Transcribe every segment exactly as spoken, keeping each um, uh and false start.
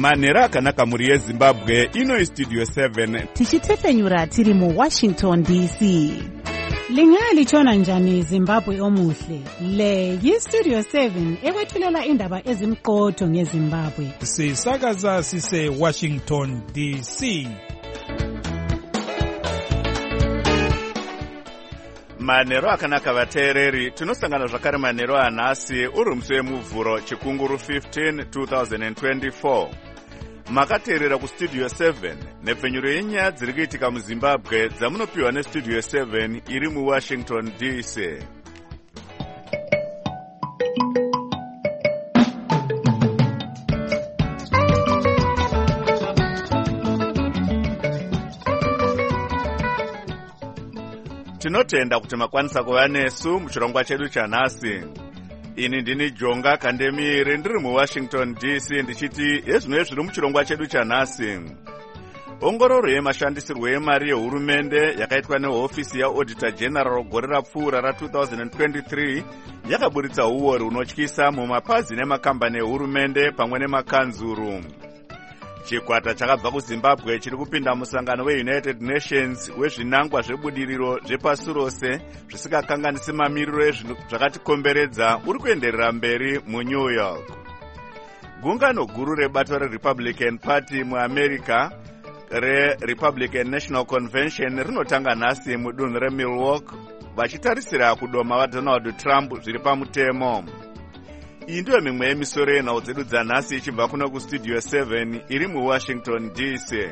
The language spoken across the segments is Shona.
manhero akanaka muri yezimbabwe. Ino istudio seven tichitefenyura tiri mu Washington D C. Lingalitshona njani Zimbabwe omuhle? Le yistudio seven ekwethulela indaba ezimqotho ngeZimbabwe. Sisakaza sise Washington D C. manhero akanaka vateereri, tinosangana zvakare manhero anhasi uri musi wemuvhuro chikunguru fifteen twenty twenty-four. Makateerera kustudio seven nepfenyuro yenyaya dziri kuitika muZimbabwe dzamunopiwa nestudio seven iri muWashington D C. Tinotenda kuti makwanisa kuva nesu muchirongwa chedu chanhasi. Ini ndini Jonga Kandemire ndiri muWashington D C ndichiti ezvinoi zviri muchirongwa chedu chanhasi. Ongororo yemashandisirwo emari yehurumende yakaitwa nehofisi yaAuditor General gore rapfuura ra twenty twenty-three yakaburitsa uori hunotyisa mumapazi nemakambani ehurumende pamwe nemakanzuru. Chikwata chakabva kuZimbabwe chiri kupinda musangano weUnited Nations wezvinangwa zvebudiriro zvepasi rose zvisikakanganisi mamiriro zvakatikomberedza uri kuenderera mberi muNew York. Gungano guru rebato reRepublican Party muAmerica reRepublican National Convention rinotanga nhasi mudunhu reMilwaukee vachitarisira kudoma vaDonald Trump zviri pamutemo. Iyi ndiyo mimwe yemisoro yenhau dzedu dzanhasi ichibva kuno kustudio seven iri muWashington D C.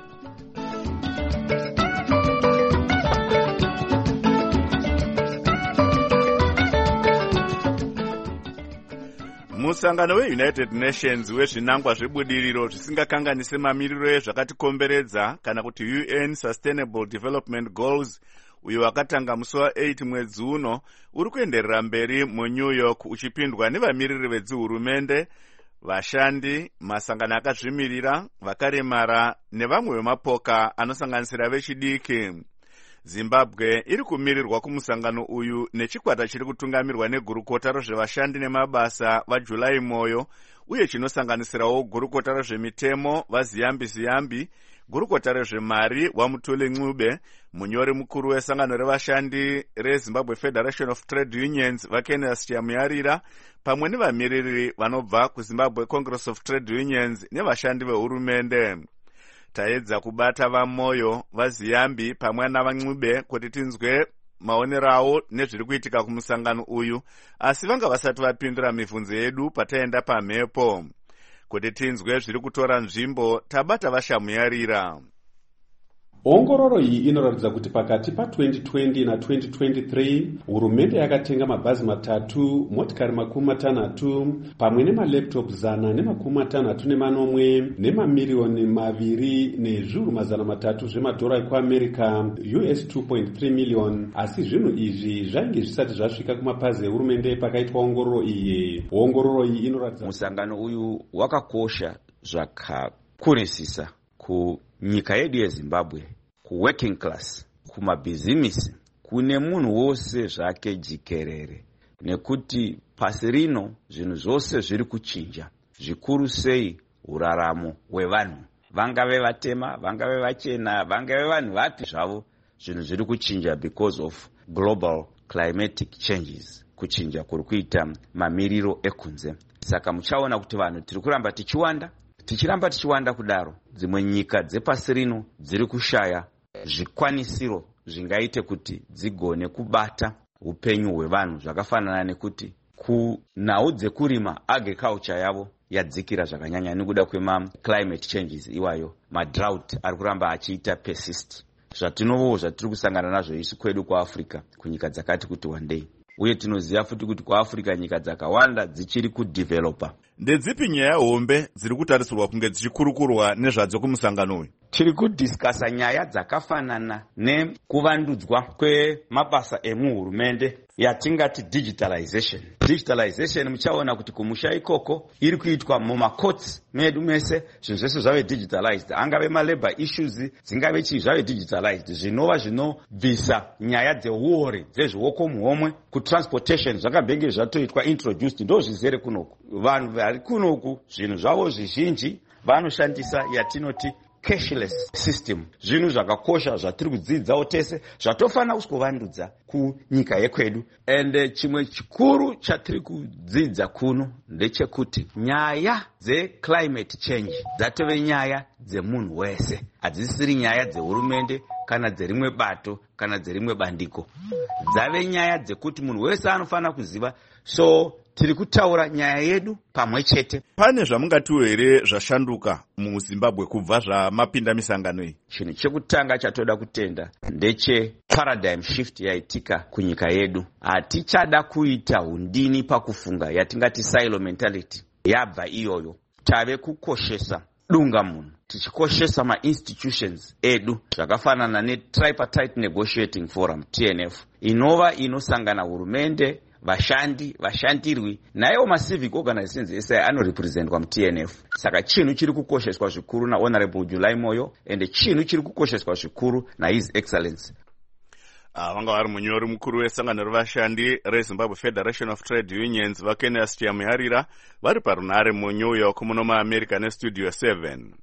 Musangano weUnited Nations wezvinangwa zvebudiriro zvisingakanganise mamiriro ezvakatikomberedza kana kuti U N Sustainable Development Goals uyo wakatanga musi wa eight mwedzi uno uri kuenderera mberi muNew York uchipindwa nevamiriri vedzihurumende, vashandi, masangano akazvimirira, vakaremara nevamwe vemapoka anosanganisira vechidiki. Zimbabwe iri kumirirwa kumusangano uyu nechikwata chiri kutungamirwa negurukota rezvevashandi nemabasa vaJulai Moyo uye chinosanganisirawo gurukota rezvemitemo vaZiyambi Ziyambi, gurukota rezvemari waMutule Ncube, munyori mukuru wesangano revashandi reZimbabwe Federation of Trade Unions vaKenas Chamuyarira, pamwe nevamiriri vanobva kuZimbabwe Congress of Trade Unions nevashandi vehurumende. Taedza kubata vaMoyo, vaZiyambi pamwe navaNcube kuti tinzwe maonero avo nezviri kuitika kumusangano uyu, asi vanga vasati vapindura mibvunzo yedu pataenda pamhepo. Kuti tinzwe zviri kutora nzvimbo, tabata vaShamuyarira. Ongororo iyi inoratidza kuti pakati pa twenty twenty na twenty twenty-three hurumende yakatenga mabhazi matatu, motikari makumi matanhatu, pamwe nemalaptop zana nemakumi matanhatu nemanomwe nemamiliyoni maviri nezviuru mazana matatu zvemadhora ekuAmerica U S two point three million. Asi zvinhu izvi zvainge zvisati zvasvika kumapazi ehurumende pakaitwa ongororo iyi. Ongororo iyi inoratidza musangano uyu wakakosha zvakakurisisa kunyika yedu yeZimbabwe, ku working class, kumabhizimisi, kune munhu wose zvake jikerere, nekuti pasi rino zvinhu zvose zviri kuchinja, zvikuru sei uraramo hwevanhu, vangave vatema, vangave vachena, vangave vanhu vapi zvavo, zvinhu zviri kuchinja because of global climatic changes, kuchinja kuri kuita mamiriro ekunze. Saka muchaona kuti vanhu tiri kuramba tichiwanda, tichiramba tichiwanda kudaro, dzimwe nyika dzepasi rino dziri kushaya zvikwanisiro zvingaite kuti dzigone kubata upenyu hwevanhu, zvakafanana nekuti kunhau dzekurima agriculture yavo yadzikira zvakanyanya nekuda kwema climate changes iwayo, madrought ari kuramba achiita persist, zvatinovo zvatiri kusangana nazvo isu kwedu kuAfrica, kunyika dzakati kuti wandei. Uye tinoziva futi kuti kuAfrica nyika dzakawanda dzichiri kudevelopa. Ndedzipi nyaya hombe dziri kutarisirwa kunge dzichikurukurwa nezvadzo kumusangano uyu? Tiri kudhiskasa nyaya dzakafanana nekuvandudzwa kwemabasa emuhurumende yatingati digitalization. Digitalization muchaona kuti kumusha ikoko iri kuitwa mumacourts medu mese, zvinhu zvese zvave digitalized, angave malabor issues dzingave chii zvave digitalized, zvinova zvinobvisa nyaya dzeuori dzezviwoko muhomwe. Kutransportation zvakambenge zvatoitwa introduced, ndo zvizere kunoku. Vanhu vari kunoku zvinhu zvavo zvizhinji vanoshandisa yatinoti cashless system. Zvinhu zvakakosha zvatiri kudzidzawo tese zvatofanira kusivandudza kunyika yekwedu. And uh, chimwe chikuru chatiri kudzidza kuno ndechekuti nyaya dzeclimate change dzatove nyaya dzemunhu wese, hadzisiri nyaya dzehurumende kana dzerimwe bato kana dzerimwe bandiko, dzave nyaya dzekuti munhu wese anofanira kuziva. So tiri kutaura nyaya yedu pamwe chete. Pane zvamungatiwo here zvashanduka muZimbabwe kubva zvamapinda misangano iyi? Chinhu chekutanga chatoda kutenda ndeche paradigm shift yaitika kunyika yedu. Hatichada kuita hundini pakufunga yatingati silo mentality. Yabva iyoyo. Tave kukoshesa dunga munhu, tichikoshesa ma-institutions edu zvakafanana ne-tripartite negotiating forum T N F inova inosangana hurumende, vashandi, vashandirwi nayo ma-civic organizations ese anorepresentwa mu-T N F. Saka chinhu chiri kukosheswa zvikuru na Honorable July Moyo ende chinhu chiri kukosheswa zvikuru na His Excellency. Uh, vanga vari munyori mukuru wesangano revashandi reZimbabwe Federation of Trade Unions vaKenias Chiyamuyarira vari parunare muNew York muno muAmerica neStudio seven.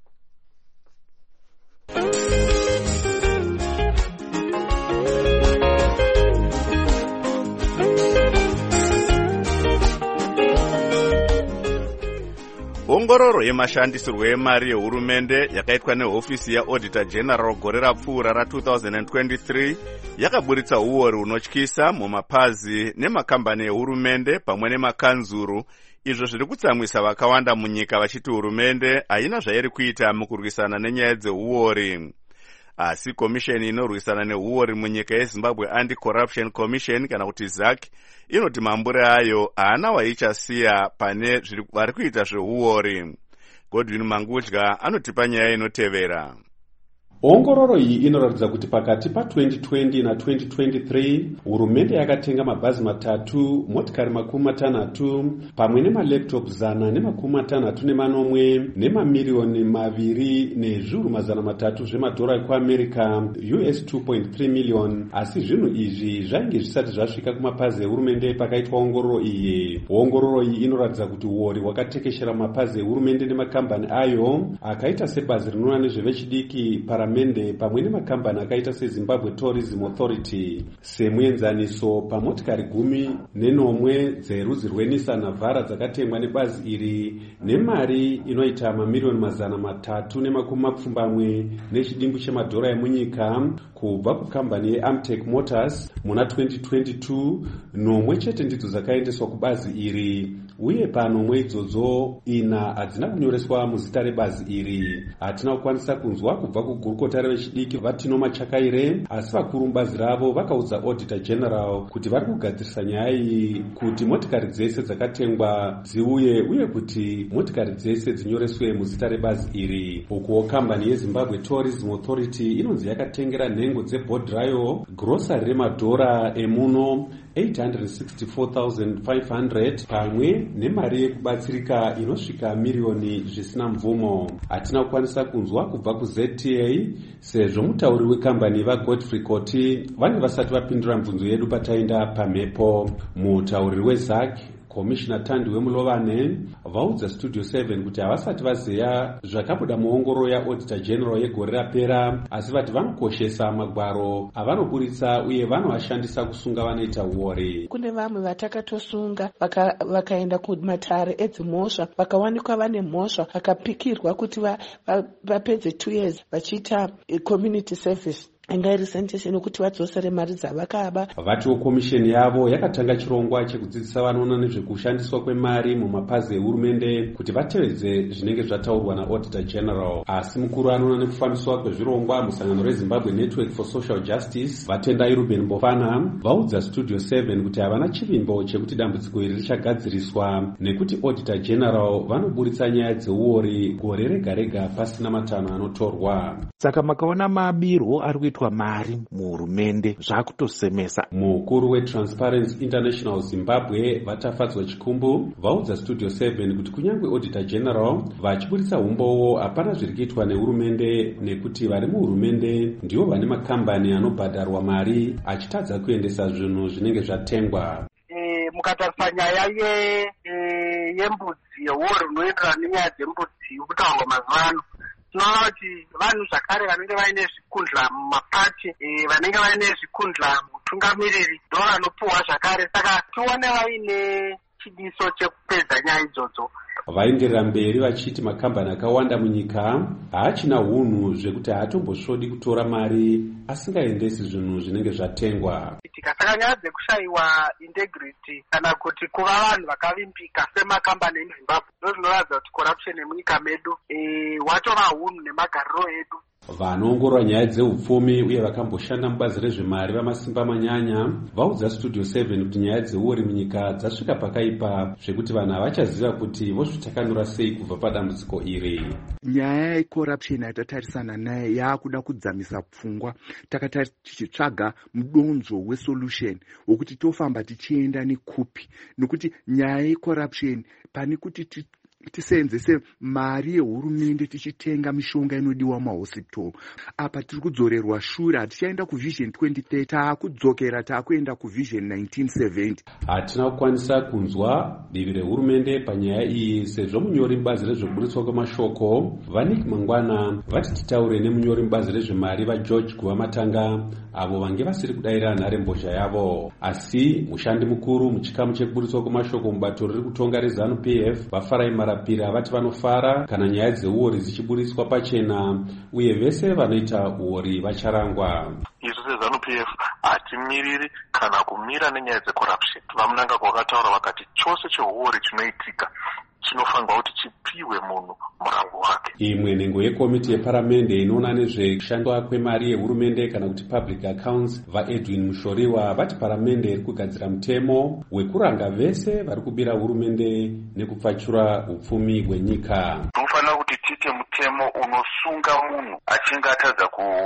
Ongororo yemashandisirwo emari yehurumende yakaitwa nehofisi yaAuditor General gore rapfuura ra two thousand twenty-three yakaburitsa uori hunotyisa mumapazi nemakambani ehurumende pamwe nemakanzuru, izvo zviri kutsamwisa vakawanda munyika vachiti hurumende haina zvairi kuita mukurwisana nenyaya dzeuori. Asi komisheni inorwisana neuori munyika yeZimbabwe Anti-Corruption Commission kana kuti Z A C inoti mambure ayo haana waichasiya pane vari kuita zveuori. Godwin Mangudya anotipa nyaya inotevera. Ongororo iyi inoratidza kuti pakati pa twenty twenty na twenty twenty-three hurumende yakatenga mabhazi matatu, motikari makumi matanhatu pamwe nemalaptop zana nemakumi matanhatu nemanomwe nemamiliyoni maviri nezviuru mazana matatu zvemadhora ekuAmerica U S two point three million. Asi zvinhu izvi zvainge zvisati zvasvika kumapazi ehurumende pakaitwa ongororo iyi. Ongororo iyi inoratidza kuti uori hwakatekeshera mapazi ehurumende nemakambani ayo akaita sebazi rinoona nezvevechidiki para mende pamwe nemakambani akaita seZimbabwe Tourism Authority. Semuenzaniso pamotikari gumi nenomwe dzerudzi rweNissan Navara dzakatengwa nebazi iri nemari inoita mamiliyoni mazana matatu nemakumi mapfumbamwe nechidimbu chemadhora emunyika kubva kukambani yeAmtech Motors muna twenty twenty-two, nomwe chete ndidzo dzakaendeswa kubazi iri, uye panomwe idzodzo ina hadzina kunyoreswa muzita rebazi iri. Hatina kukwanisa kunzwa kubva kugurukota revechidiki Vatino Machakaire, asi vakuru mubazi ravo vakaudza Auditor General kuti vari kugadzirisa nyaya iyi kuti motikari dzese dzakatengwa dziuye uye kuti motikari dzese dzinyoreswe muzita rebazi iri. Ukuwo kambani yeZimbabwe Tourism Authority inonzi yakatengera nhengo dzebhodhirayo grosari remadhora emuno eight hundred sixty-four thousand five hundred pamwe nemari yekubatsirika inosvika miriyoni zvisina mvumo. Hatina kukwanisa kunzwa kubva kuZ T A sezvo mutauri wekambani vaGodfrey Koti vange vasati vapindura mibvunzo yedu pataenda pamhepo. Mutauriri weZ A C Commissioner Tandi Wemulovane vaudza Studio seven kuti havasati vaziya zvakabuda muongororo yaAuditor General yegore rapera, asi vati vanokoshesa magwaro avanoburitsa uye vanovashandisa kusunga vanoita uori. Kune vamwe vatakatosunga vakaenda vaka kumatare edzimhosva vakawanikwa vane mhosva vakapikirwa kuti vapedze va, va two years vachiita community service angairi sentence nokuti vadzosere mari dzavakaba. Vatiwo komisheni yavo yakatanga chirongwa chekudzidzisa vanoona nezvekushandiswa kwemari mumapazi ehurumende kuti vatevedze zvinenge zvataurwa naAuditor General. Asi mukuru anoona nekufambiswa kwezvirongwa musangano reZimbabwe Network for Social Justice Vatendai Ruben Bofana vaudza Studio seven kuti havana chivimbo chekuti dambudziko iri richagadziriswa nekuti Auditor General vanoburitsa nyaya dzeuori gore rega rega pasina matanho anotorwa. Saka makaona mabirwo ari kuitwa mari muhurumende zvakutosemesa. Mukuru weTransparency International Zimbabwe Vatafadzwa Chikumbu vaudza Studio seven kuti kunyange Auditor General vachiburitsa umbowo hapana zviri kuitwa nehurumende nekuti vari muhurumende ndivo vane makambani anobhadharwa mari achitadza kuendesa zvinhu zvinenge zvatengwa. E, mukatarisa nyaya ye, e, yembudzi yewori unoenderana nenyaya dzembudzi kutaurwa mazuva ano. Tinoona kuti vanhu zvakare vanenge vaine zvikundla mumapati, vanenge vaine zvikundla mutungamiriri ndo vanopuhwa zvakare. Saka tione vaine chidiso chekupedza nyaya idzodzo. Vaenderera mberi vachiti makambani akawanda munyika haachina hunhu zvekuti haatombosvodi kutora mari asingaendesi zvinhu zvinenge zvatengwa. Saka nyaya dzekushayiwa integrity kana kuti kuva vanhu vakavimbika semakambani emuZimbabwe ndo zvinoratidza kuti corruption yemunyika medu watova hunhu nemagariro edu. Vanoongorora nyaya dzeupfumi uye vakamboshanda mubazi rezvemari vamasimba manyanya vaudza Studio seven kuti nyaya dzeuori munyika dzasvika pakaipa zvekuti vanhu havachaziva kuti vozvitakanura sei kubva padambudziko iri. Nyaya yecorruption yatatarisana naye yaakuda kudzamisa pfungwa. Takata tichitsvaga mudonzo wesolution wokuti tofamba tichienda nekupi, nokuti nyaya yecorruption pani kuti tiseenzese mari yehurumende tichitenga mishonga inodiwa mumahospital. Apa tiri kudzorerwa shure, hatichaenda kuvision twenty thirty, taakudzokera taakuenda kuvision nineteen seventy. Hatina kukwanisa kunzwa divi rehurumende panyaya iyi sezvo munyori mubazi rezvekuburitswa kwemashoko Vanik Mangwana vati titaure nemunyori mubazi rezvemari vaGeorge Guvamatanga avo vange vasiri kudayira nharembozha yavo. Asi mushandi mukuru muchikamu chekuburitswa kwemashoko mubato riri kutonga reZANU P F vaFarai Marapira vati vanofara kana nyaya dzeuori dzichiburitswa pachena uye vese vanoita uori vacharangwa. Isu seZANU P F hatimiriri kana kumira nenyaya dzecorruption. Vamunanga kwakataura vakati chose cheuori chinoitika chinofanirwa kuti chipiwe munhu murango wake. Imwe nhengo yekomiti yeparamende inoona nezvekushandwa kwemari yehurumende kana kuti public accounts vaEdwin Mushoriwa vati paramende iri kugadzira mutemo wekuranga vese vari kubira hurumende nekupfachura upfumi hwenyika. Tofanira kuti tiite mutemo unosunga munhu achinge atadza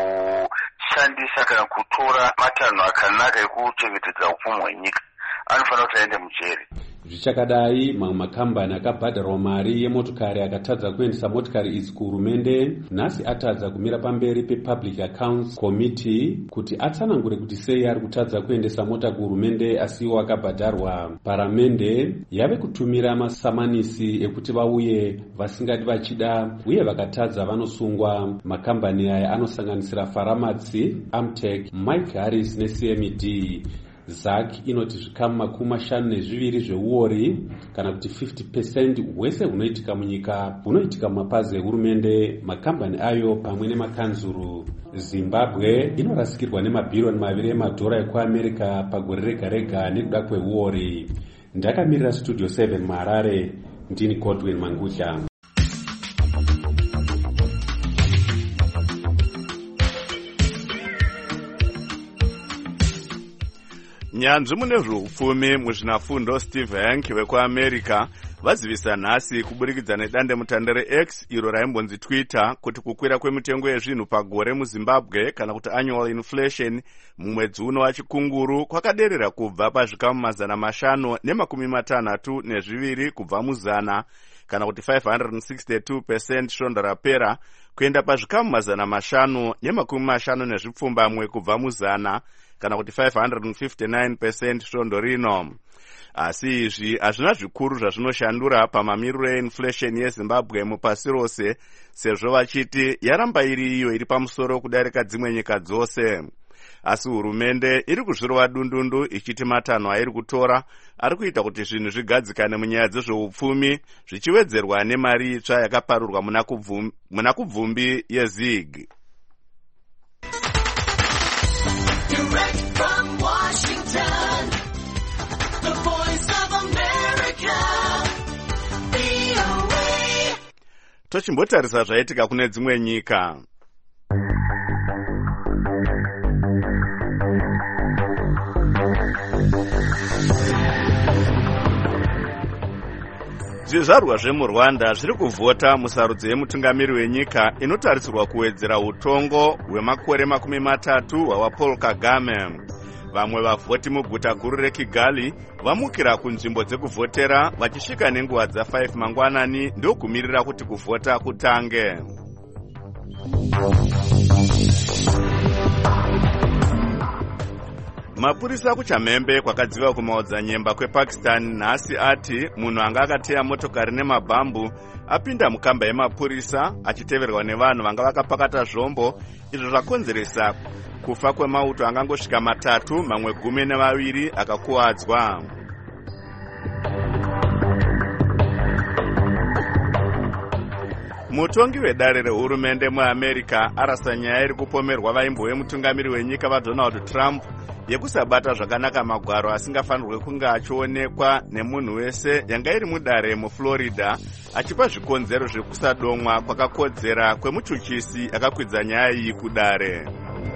kushandisa kana kutora matanho akanaka ekuchengetedza upfumi hwenyika. Anofanira kuti aende mujeri. Zvichakadai mamwe makambani akabhadharwa mari yemotokari akatadza kuendesa motikari idzi kuhurumende nhasi atadza kumira pamberi pepublic accounts committee kuti atsanangure kuti sei ari kutadza kuendesa mota kuhurumende asiwo akabhadharwa. Paramende yave kutumira masamanisi ekuti vauye vasingati vachida uye vakatadza vanosungwa. Makambani aya anosanganisira Faramatsi, Amtech, Mike Harris neC M D. Z A C inoti zvikamu makumi mashanu nezviviri zveuori kana kuti fifty percent hwese hunoitika munyika hunoitika mumapazi ehurumende, makambani ayo pamwe nemakanzuru. Zimbabwe inorasikirwa nemabhiriyoni maviri emadhora ekuAmerica pagore rega rega nekuda kweuori. Ndakamirira Studio seven muHarare, ndini Godwin Mangudya. Nyanzvi mune zveupfumi muzvinafundo Steve Hanke vekuAmerica vazivisa nhasi kuburikidza nedandemutande reX iro raimbonzi Twitter kuti kukwira kwemitengo yezvinhu pagore muZimbabwe kana kuti annual inflation mumwedzi uno wachikunguru kwakaderera kubva pazvikamu mazana mashanu nemakumi matanhatu nezviviri kubva muzana kana kuti five hundred sixty-two percent svondo rapera kuenda pazvikamu mazana mashanu nemakumi mashanu nezvipfumbamwe kubva muzana kana kuti five hundred fifty-nine percent svondo rino. Asi izvi hazvina zvikuru zvazvinoshandura pamamiriro einflation yeZimbabwe mupasi rose, sezvo vachiti yaramba iri iyo iri pamusoro kudarika dzimwe nyika dzose. Asi hurumende iri kuzvirova dundundu ichiti matanho airi kutora ari kuita kuti zvinhu zvigadzikane munyaya dzezveupfumi zvichiwedzerwa nemari itsva yakaparurwa muna kubvumbi yeZig. Direct from Washington, the voice of America, V O A. Tochimbotarisa zvaitika kune dzimwe nyika. Zvizvarwa zvemuRwanda zviri kuvhota musarudzo yemutungamiri wenyika inotarisirwa kuwedzera utongo hwemakore makumi matatu hwawa Paul Kagame. Vamwe vavhoti muguta guru reKigali vamukira kunzvimbo dzekuvhotera vachisvika nenguva dza five mangwanani ndokumirira kuti kuvhota kutange. Mapurisa kuChamhembe kwakadziva kumaodzanyemba kwePakistan nhasi ati munhu anga akateya motokari nemabhambu apinda mukamba yemapurisa achiteverwa nevanhu vanga vakapakata zvombo, izvo zvakonzeresa kufa kwemauto angangosvika matatu, mamwe gumi nevaviri akakuwadzwa. Mutongi wedare rehurumende muAmerica arasa nyaya iri kupomerwa vaimbo vemutungamiri wenyika vaDonald Trump yekusabata zvakanaka magwaro asingafanirwe kunge achionekwa nemunhu wese, yanga iri mudare muFlorida, achipa zvikonzero zvekusadomwa kwakakodzera kwemuchuchisi akakwidza nyaya iyi kudare.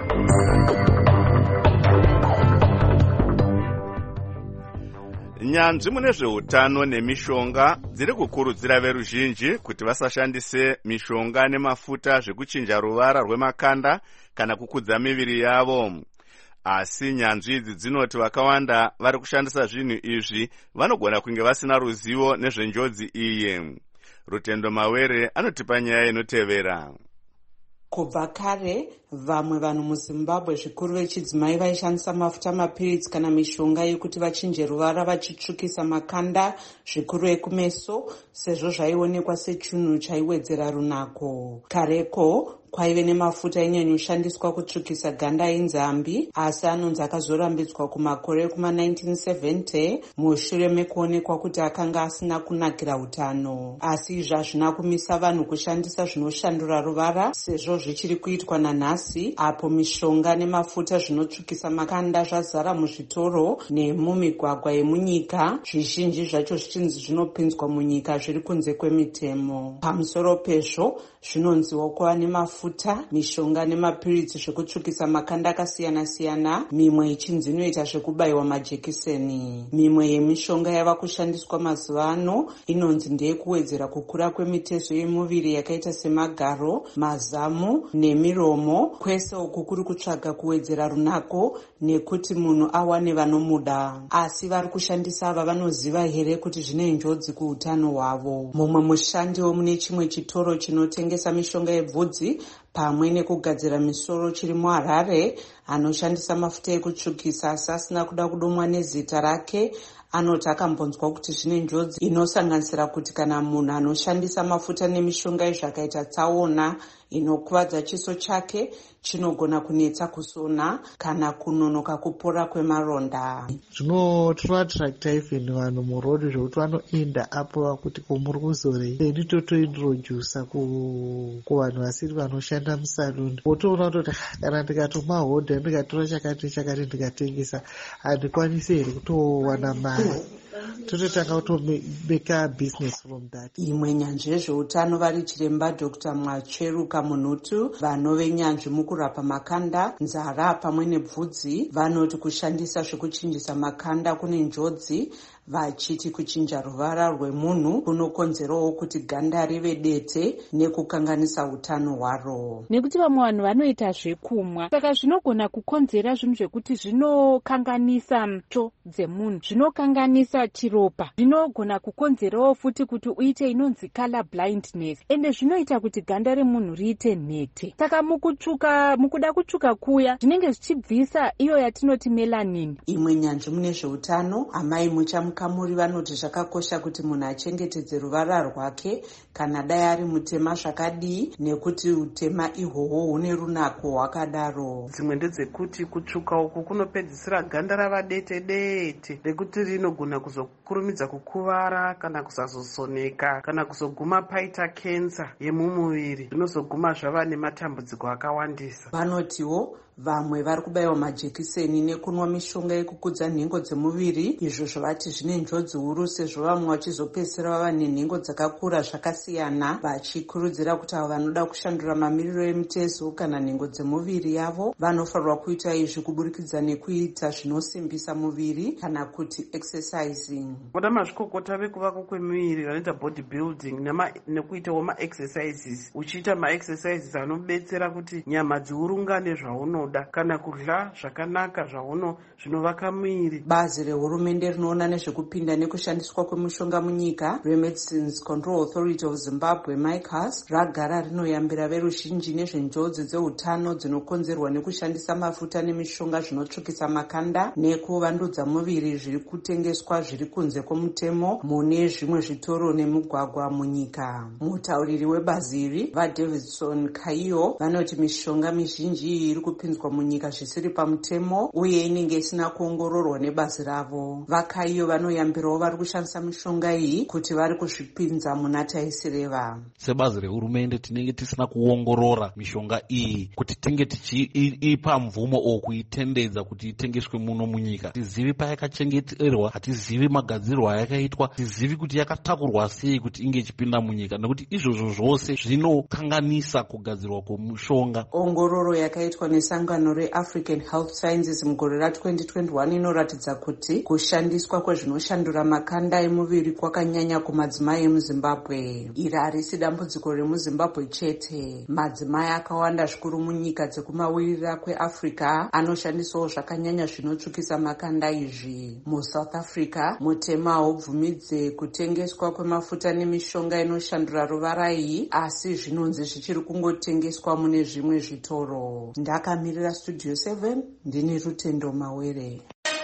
Nyanzvi mune zveutano nemishonga dziri kukurudzira veruzhinji kuti vasashandise mishonga nemafuta zvekuchinja ruvara rwemakanda kana kukudza miviri yavo. Asi nyanzvi idzi dzinoti vakawanda vari kushandisa zvinhu izvi vanogona kunge vasina ruzivo nezvenjodzi iyi. Rutendo Mawere anotipa nyaya inotevera. Kubva kare vamwe vanhu muZimbabwe zvikuru vechidzimai vaishandisa mafuta, mapiritsi kana mishonga yekuti vachinje ruvara vachitsvukisa makanda, zvikuru ekumeso, sezvo zvaionekwa sechinhu chaiwedzera runako. Kareko kwaive nemafuta ainyanyoshandiswa kutsvukisa ganda enzambi, asi anonzi akazorambidzwa kumakore ekuma nineteen seventy mushure mekuonekwa kuti akanga asina kunakira utano. Asi izvi hazvina kumisa vanhu kushandisa zvinoshandura ruvara, sezvo zvichiri kuitwa nanhasi, apo mishonga nemafuta zvinotsvukisa makanda zvazara muzvitoro nemumigwagwa yemunyika, zvizhinji zvacho zvichinzi zvinopinzwa munyika zviri kunze kwemitemo. Pamusoro pezvo, zvinonziwa kuva nemafuta mafuta, mishonga nemapiritsi zvekutsvukisa makanda akasiyana-siyana, mimwe ichinzi inoita zvekubayiwa majekiseni. Mimwe yemishonga yava kushandiswa mazuva ano inonzi ndeyekuwedzera kukura kwemitezo yemuviri yakaita semagaro, mazamu nemiromo, kwese uku kuri kutsvaga kuwedzera runako nekuti munhu awane vanomuda. Asi vari kushandisa ava vanoziva here kuti zvine njodzi kuutano hwavo. Mumwe mushandiwo mune chimwe chitoro chinotengesa mishonga yebvudzi pamwe nekugadzira misoro chiri muHarare anoshandisa mafuta ekutsvukisa asi asina kuda kudomwa nezita rake, anoti akambonzwa kuti zvine njodzi inosanganisira kuti kana munhu anoshandisa mafuta nemishonga izvi akaita tsaona inokuvadza chiso chake, chinogona kunetsa kusona kana kunonoka kupora kwemaronda. Zvinoattracta even vanhu murodhi zvokuti vanoenda apo kuti komuri kuzorei, ini totointrodusa kuvanhu vasiri vanoshanda musaluni, wotoona kuti kana ndikatomahodha ndikatora chakati chakati ndikatengesa handikwanisi here kutowana mari, tototanga kutobeka business from that. Imwe nyanzvi yezveutano vari chiremba Doctor Mwacheruka Munutu, vanove nyanzvi mukurapa makanda, nzara pamwe nebvudzi, vanoti kushandisa zvekuchinjisa makanda kune njodzi, vachiti kuchinja ruvara rwemunhu kunokonzerawo kuti ganda rive dete nekukanganisa utano hwaro. Nekuti vamwe vanhu vanoita zvekumwa, saka zvinogona kukonzera zvinhu zvekuti zvinokanganisa mcho dzemunhu, zvinokanganisa chiropa, zvinogona kukonzerawo futi kuti uite inonzi color blindness, ende zvinoita kuti ganda remunhu riite nhete. Saka mukutsvuka, mukuda kutsvuka kuya zvinenge zvichibvisa iyo yatinoti melanin. Imwe nyanzvi mune zveutano, amai muchamuka muri vanoti zvakakosha kuti munhu achengetedze ruvara rwake kana dai ari mutema zvakadii, nekuti utema ihwohwo hune runako hwakadaro. Dzimwe ndedzekuti kutsvuka uku kunopedzisira ganda rava dete dete rekuti rinogona kuzokurumidza kukuvara kana kusazosoneka kana kuzoguma paita kensa yemumuviri, zvinozoguma zvava nematambudziko akawandisa. Vanotiwo vamwe vari kubayiwa majekiseni nekunwa mishonga yekukudza nhengo dzemuviri, izvo zvavati zvine njodzi huru sezvo vamwe vachizopedzisira vava nenhengo dzakakura zvakasiyana, vachikurudzira kuti avo vanoda kushandura mamiriro emitezo kana nhengo dzemuviri yavo vanofanirwa kuita izvi kuburikidza nekuita zvinosimbisa muviri kana kuti exercising. Vana mazvikokota vekuvako kwemuviri vanoita body building nekuitawo maexercises, uchiita maexercises anobetsera kuti nyama dziurungane zvaunoda. zvaunoda kana kudya zvakanaka zvauno zvinovaka muviri. Bazi rehurumende rinoona nezvekupinda nekushandiswa kwemishonga munyika reMedicines Control Authority of Zimbabwe MICAS ragara rinoyambira veruzhinji nezvenjodzi dzeutano dzinokonzerwa nekushandisa mafuta nemishonga zvinotsvukisa makanda nekuvandudza muviri zviri kutengeswa zviri kunze kwemutemo mune zvimwe zvitoro nemugwagwa munyika. Mutauriri webazi iri vaDavidson Kaiyo vanoti mishonga mizhinji iri kupinzwa munyika zvisiri pamutemo uye inenge isina kuongororwa nebazi ravo. VaKaiyo vanoyambirawo vari kushandisa mishonga iyi kuti vari kuzvipinza muna taisireva. Sebazi rehurumende tinenge tisina kuongorora mishonga iyi kuti tinge tichiipa mvumo o kuitendedza kuti itengeswe muno munyika. Hatizivi payakachengeterwa, hatizivi magadzirwo ayakaitwa, hatizivi kuti yakatakurwa sei kuti inge ichipinda munyika, nekuti izvozvo zvose zvinokanganisa kugadzirwa kwemishonga. Ongororo yakaitwa nesangano reAfrican Health Sciences mugore ra-twenty twenty-one inoratidza kuti kushandiswa kwezvinoshandura makanda emuviri kwakanyanya kumadzimai emuzimbabwe. Iri harisi dambudziko remuzimbabwe chete. Madzimai akawanda zvikuru munyika dzekumavirira kweAfrica anoshandisawo zvakanyanya zvinotsvukisa makanda izvi. MuSouth Africa mutema haubvumidze kutengeswa kwemafuta nemishonga inoshandura ruvara iyi, asi zvinonzi zvichiri kungotengeswa mune zvimwe zvitoro. Ndakamirira Studio seven, ndini Rutendo Mawere.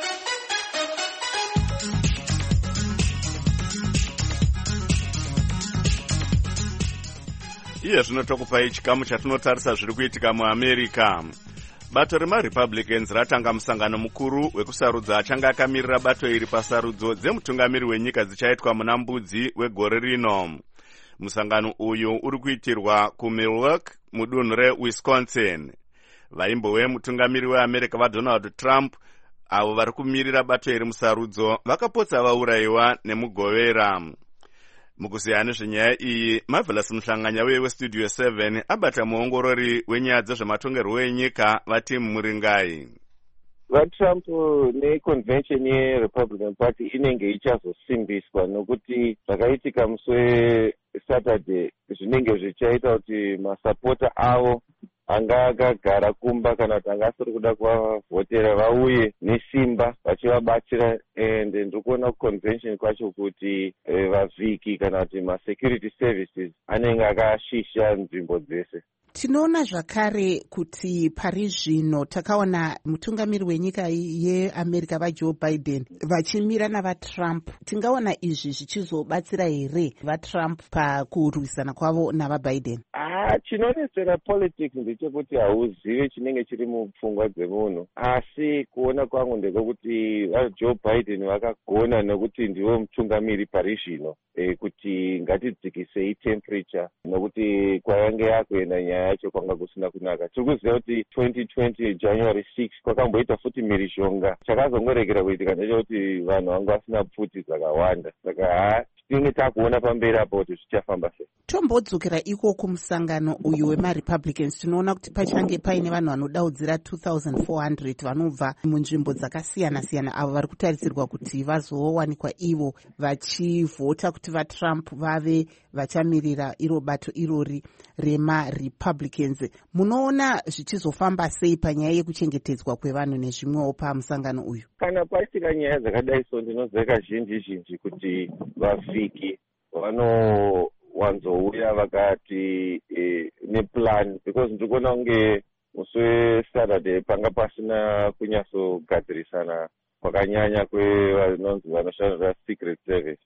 Iye zvino tokupai chikamu chatinotarisa zviri kuitika muAmerica. Bato remaRepublicans ratanga musangano mukuru wekusarudza achanga akamirira bato iri pasarudzo dzemutungamiri wenyika dzichaitwa muna mbudzi wegore rino. Musangano uyu uri kuitirwa kuMilwaukee mudunhu reWisconsin. Vaimbo vemutungamiri weAmerica vaDonald Trump avo vari kumirira bato iri musarudzo vakapotsa vaurayiwa nemugovera. Mukusiyana nezvenyaya iyi, Marvelous Muhlanganya weStudio seven abata muongorori wenyaya dzezvematongerwo enyika vati Muringai. VaTrump neconvention yeRepublican Party inenge ichazosimbiswa nokuti zvakaitika musi weSaturday zvinenge zvichaita kuti masapota avo anga akagara kumba kana kuti anga asiri kuda kuvavhotera vauye nesimba vachivabatsira. And ndiri kuona kuconvention kwacho kuti vavhiki kana kuti masecurity services anenge akashisha nzvimbo dzese. Tinoona zvakare kuti pari zvino takaona mutungamiri wenyika yeAmerica vaJoe Biden vachimira navaTrump. Tingaona izvi zvichizobatsira here vaTrump pakurwisana kwavo navaBiden? Ah, chinonetsera politics ndechekuti hauzive chinenge chiri mupfungwa dzemunhu, asi kuona kwangu ndekuti vaJoe Biden vakagona nokuti ndivo mutungamiri pari zvino e, kuti ngatidzikisei temperature nokuti kwayange yakuenda nyaya yacho kwanga kusina kunaka. Tiri kuziva kuti twenty twenty January sixth kwakamboita futi mhirizhonga. Chakazongoregera kuitika ndechekuti vanhu vanga vasina pfuti dzakawanda. Saka ha tinenge takuona pamberi apo kuti zvichafamba sei. Tombodzokera iko kumusangano uyu wemaRepublicans, tinoona kuti pachange paine vanhu vanodaudzira two thousand four hundred vanobva munzvimbo dzakasiyana siyana avo vari kutarisirwa kuti vazowanikwa ivo vachivhota kuti vaTrump vave vachamirira iro bato irori remaRepublicans. Munoona zvichizofamba sei panyaya yekuchengetedzwa kwevanhu nezvimwewo pamusangano uyu? Kana paitika nyaya dzakadai so ndinoziva kazhinji zhinji kuti vavhiki vano wanzouya vakati e, neplan, because ndikuona kunge musi weSaturday panga pasina kunyatsogadzirisana kwakanyanya kwevanonzi vanoshandira secret service,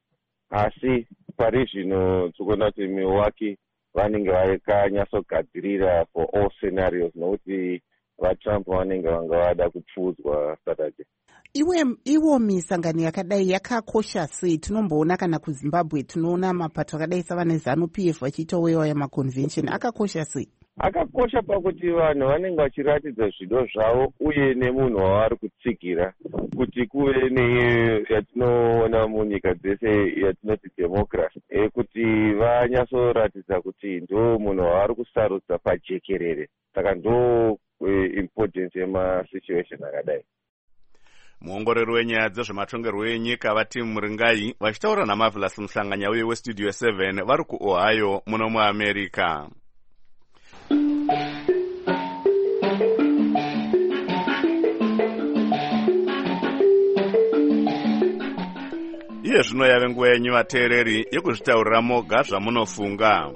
asi pari zvino tikuona kuti Milwaukee vanenge vakanyatsogadzirira for all scenarios nokuti vaTrump vanenge vanga vada kupfudzwa Saturday. Iwe iwo misangano yakadai yakakosha sei? Tinomboona kana kuZimbabwe tinoona mapato akadai savane ZANU-P F vachiita wewa yamaconvention. Akakosha sei? Akakosha pakuti vanhu vanenge vachiratidza zvido zvavo uye nemunhu wavari kutsigira kuti kuve neiyo yatinoona munyika dzese yatinoti democracy, e, kuti vanyatsoratidza kuti ndo munhu wavari kusarudza pajekerere. Saka ndo e, importance yemasituation akadai. Muongorori wenyaya dzezvematongerwo enyika vati Muringai vachitaura naMarvelous Muhlanganya uye weStudio seven vari kuOhio muno muAmerica. iye zvino yave nguva yenyu vateereri yekuzvitaurira moga zvamunofunga.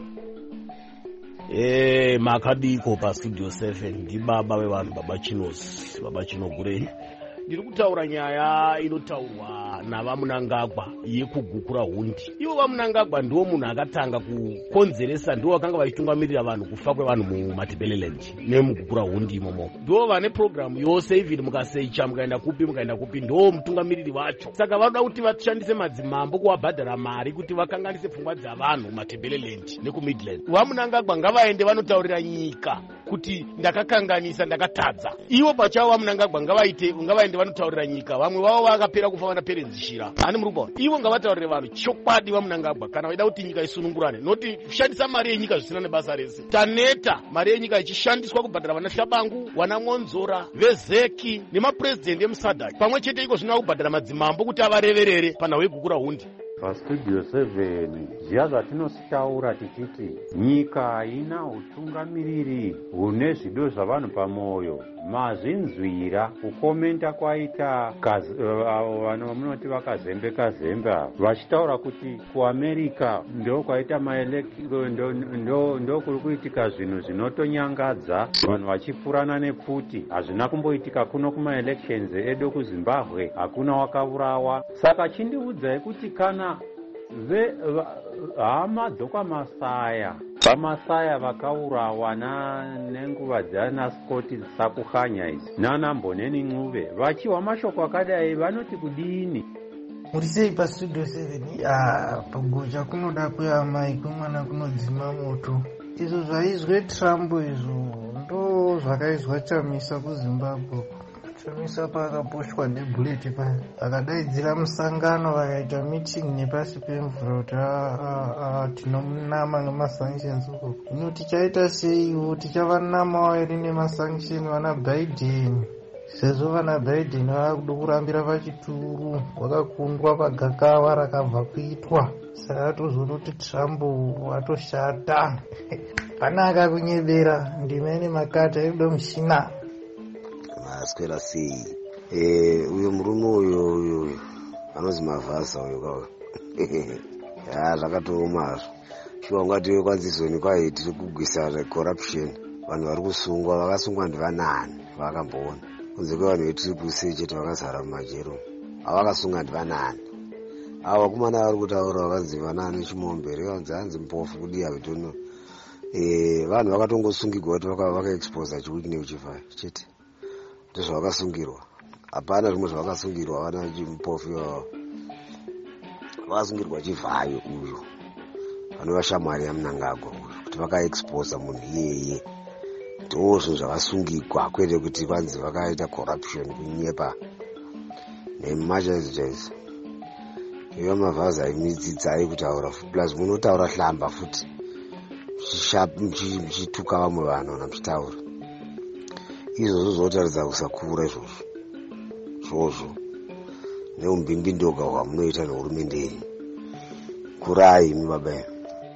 Eh, makadiko pastudio seven ndibaba vevanhu baba Chinozi, baba Chinogurei. Ndiri kutaura nyaya inotaurwa navamunangagwa yekugukura hundi. Ivo vamunangagwa ndiwo munhu akatanga kukonzeresa, ndiwo vakanga vachitungamirira vanhu kufa kwevanhu mumatebeleland nemugukura hundi imomo. Ndiwo vane programu yose, even mukaseicha mukaenda kupi mukaenda kupi ndiwo mutungamiriri vacho. Saka vanoda kuti vashandise madzimambo kuvabhadhara mari kuti vakanganise pfungwa dzavanhu mumatebeleland nekumidland. Vamunangagwa ngavaende vanotaurira nyika kuti ndakakanganisa ndakatadza. Ivo pachavo vamunangagwa ngavaite ngavaende vanotaurira nyika. Vamwe vavo vakapera kufa vanaperenzishira. Ani muri kuona? Ivo ngavataurire vanhu chokwadi vamunangagwa kana vaida kuti nyika isunungurane. Noti kushandisa mari yenyika zvisina nebasa rese. Taneta mari yenyika ichishandiswa kubhadhara vana Shabangu, vana Monzora, vezeki nemapresident emusadhaki. Pamwe chete iko zvinoda kubhadhara madzimambo kuti avareverere panhau yegukura hundi. Pastudio seven zviya zvatinositaura tichiti nyika haina utungamiriri hune zvido zvavanhu pamwoyo. Mazvinzwira kukomenta kwaita vanhu vamunoti vakazembe kazembe vachitaura kuti kuAmerica ndo kwaita maelekiro ndo kuri kuitika zvinhu zvinotonyangadza, vanhu vachipurana nepfuti. Hazvina kumboitika kuno kumaelections edu kuZimbabwe, hakuna wakaurawa. Saka chindiudzai kuti kana ve hama dzokwamasaya vamasaya vakaurawa nenguva dzana Scott Sakukhanya idzi nana Mboneni Ncube vachiwa mashoko akadai vanoti kudini? Murisei pastudio seven. Ah, pagoja kunoda kuyamai kumwana kunodzima moto. Izvo zvaizwe Trump izvo ndo zvakaizwa Chamisa kuZimbabwe. Chamisa paakaposhwa nebuleti paya akadaidzira musangano vakaita meeting nepasi pemvura kuti tinomunama nemasanctions uko. Hino tichaita seiwo, tichavanamawo ere nemasanction vana Biden? Sezvo vana Biden vakuda kurambira pachituru, vakakundwa pagakava rakabva kuitwa. Saka tozonoti Trump watoshata. Panaka kunyebera ndimene makata edo mushina aswera sei. Eh, uyo murume uyo uyo anozi Mavhasa uyo kawa. Ya zvakatooma. Shuwa ngati kwanzizoni kwai tiri kugwisa corruption. Vanhu vari kusungwa, vakasungwa ndivanani vakamboona. Kunze kwevanhu vetiri kusei chete vakazara mumajero. Avakasunga ndivanani. Ava vakomana vari kutaura vakanzi vanani Chimombere, vanzi hanzi mpofu kudi avitono. Eh, vanhu vakatongosungirwa kuti vakaexpose chiwikine uchivaya chete. Ndizvo vakasungirwa. Hapana zvimwe zvavakasungirwa vana chimupofu iwavo. Vakasungirwa chivhayo uyu vanova shamwari yaMnangagwa uyu kuti vakaexposa munhu iyeye. Ndo zvinhu zvakasungirwa, kwete kuti vanzi vakaita corruption kunyepa nemachaizvo chaizvo. Ivo Mavhaza imidzidzai kutaura plus munotaura hlamba futi muchituka vamwe vanhu namuchitaura. Izvozvo zvotaridza kusakura izvozvo zvozvo neumbimbindoga hwamunoita nehurumende yenyu. Kurai imi baba yenyu.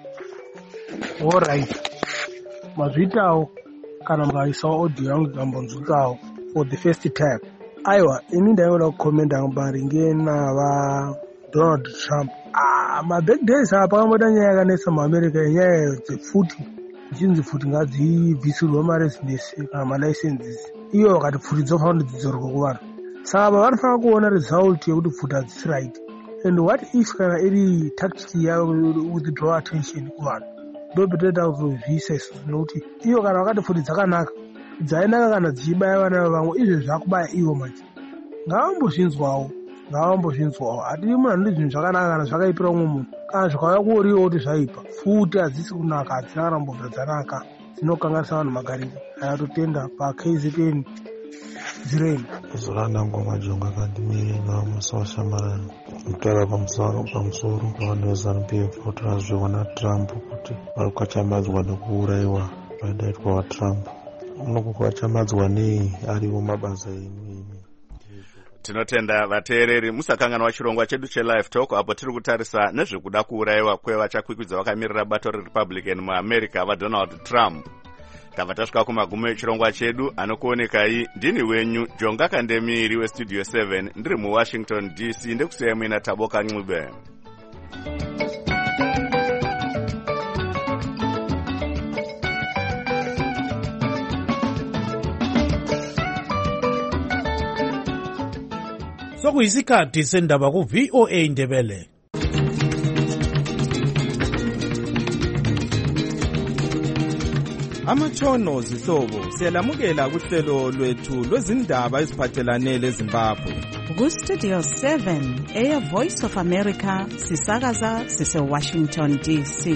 Alright, mazvitawo kana mukaisawo audio yangu ndambonzwikawo for the first time. Aiwa, ini ndaiona kukomenda maringe nava Donald Trump. Ah, mabig days apa pakamboda nyaya yakanesa muAmerica yenyaya dzepfuti. Zhinji futi ngadzibvisirwe maresidence kana malaisenses. Iyo wakati futi dzofanira dzidzorwa kuvanhu. Saka vanofanira kuona result yekuti futi hadzisi right. And what if kana iri tactic yavo withdraw attention kuvanhu? Ndopeteta kuzozvisa isu nokuti iyo kana vakati futi dzakanaka dzainaka kana dzichibaya vana vamwe izvo zvakubaya ivo manje. Ngavambozvinzwawo, ngavambozvinzwawo. Hatiri munhu anoti zvinhu zvakanaka kana zvakaipira umwe munhu. Kana zvikauya kuoriwo kuti zvaipa futi hadzisi kunaka, hadzina kana mbobva dzanaka, dzinokanganisa vanhu magariro. Ayatotenda paK Z N zireni kuzolanda ngoma jonga kandi mirina musawashamara mutara pamusoro pamusoro vanhu veZANU-P F kuti vazviona Trump kuti vari kwachamadzwa nekuuraiwa vaidaitwa vaTrump. Unoko kwachamadzwa nei ariwo mabasa enyu. Tinotenda vateereri musakanganwa chirongwa chedu chelive talk apo tiri kutarisa nezvekuda kuurayiwa kwevachakwikwidza vakamirira bato reRepublican muAmerica vaDonald Trump. tabva tasvika kumagumo echirongwa chedu. Anokuonekai ndini wenyu Jonga Kandemiri westudio seven ndiri muwashington D C ndekusiyai muina Taboka Ncube. Sokuyisikhathi sendaba ku V O A Ndebele. Amatshono zihlobo siyalamukela kuhlelo lwethu lwezindaba eziphathelane leZimbabwe. Ku Studio seven, Air Voice of America, sisakaza sise Washington D C.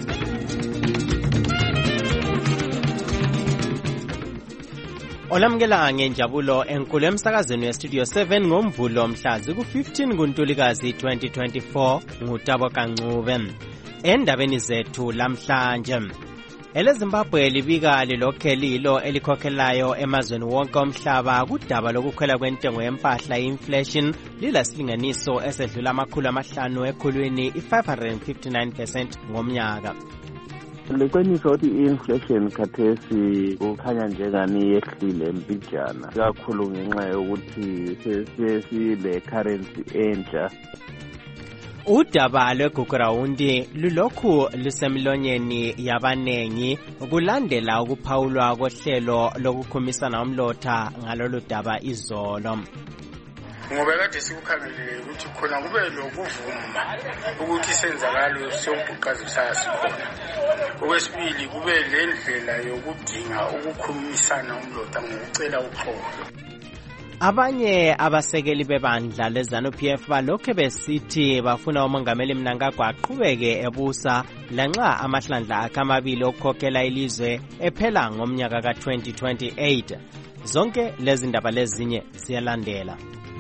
Olamukela ngenjabulo enkulu emsakazweni westudio seven ngomvulo mhlazi ku fifteen kuNtulikazi twenty twenty-four nguTaboka Ncube. Endabeni zethu lamhlanje, eleZimbabwe libika lilokhe lilo elikhokhelayo emazweni wonke omhlaba kudaba lokukhwela kwentengo yempahla inflation lilasilinganiso esedlula amakhulu amahlanu ekhulwini i-five hundred fifty-nine percent ngomnyaka. Liqiniso ukuthi i-inflation khathesi kukhanya njengani yehlile mbijana kakhulu ngenxa yokuthi sesile currency entsha. Udaba lweGugurawundi lulokhu lusemlonyeni yabanengi kulandela ukuphawulwa kohlelo lokukhumisana umlotha ngalolu daba izolo. Ngoba kade sikukhangelele ukuthi khona kube lokuvuma ukuthi senzakalo sombhuqazo sasikhona. Okwesibili kube lendlela yokudinga ukukhumisana umlotha ngokucela uxolo. Abanye abasekeli bebandla leZANU-P F balokhe besithi bafuna umongameli Mnangagwa aqhubeke ebusa lanxa amahlandla akhe amabili okukhokhela ilizwe ephela ngomnyaka ka twenty twenty-eight. Zonke lezi ndaba lezinye ziyalandela.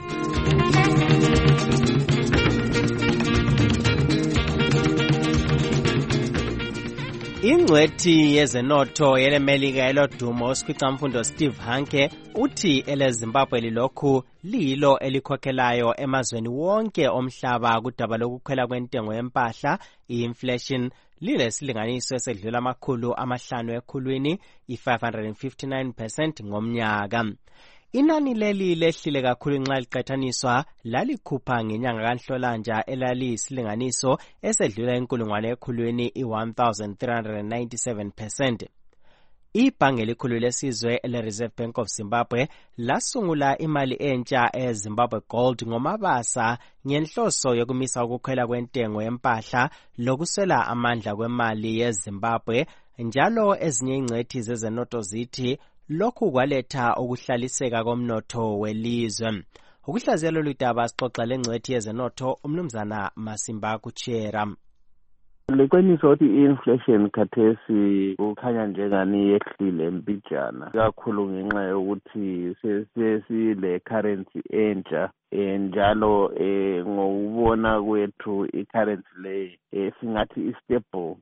Ingcwethi yezenotho yelemelika elodumo uSikhwicamfundo Steve Hanke uthi eleZimbabwe lilokhu lilo elikhokhelayo emazweni wonke omhlaba kudaba lokukhwela kwentengo yempahla i-inflation lilesilinganiso esedlula amakhulu amahlanu ekhulwini i-five hundred fifty-nine percent ngomnyaka. Inani leli lehlile kakhulu nxa liqathaniswa lalikhupha ngenyanga kaNhlolanja elaliyisilinganiso esedlula inkulungwane ekhulwini i-one thousand three hundred ninety-seven percent. Ibhange elikhulu lesizwe le-Reserve Bank of Zimbabwe lasungula imali entsha eZimbabwe Gold ngomabasa ngenhloso yokumisa ukukhwela kwentengo yempahla lokuswela amandla kwemali yeZimbabwe, njalo ezinye ingcwethi zezenotho zithi lokhu kwaletha ukuhlaliseka komnotho welizwe. Ukuhlaziya lolu daba sixoxa lengcwethi yezenotho uMnumzana Masimba Kuchera. Liqiniso ukuthi i-inflation khathesi kukhanya njengani yehlile mbijana kakhulu ngenxa yokuthi sesile currency entsha. Njalo eh ngokubona kwethu i-currency le singathi i-stable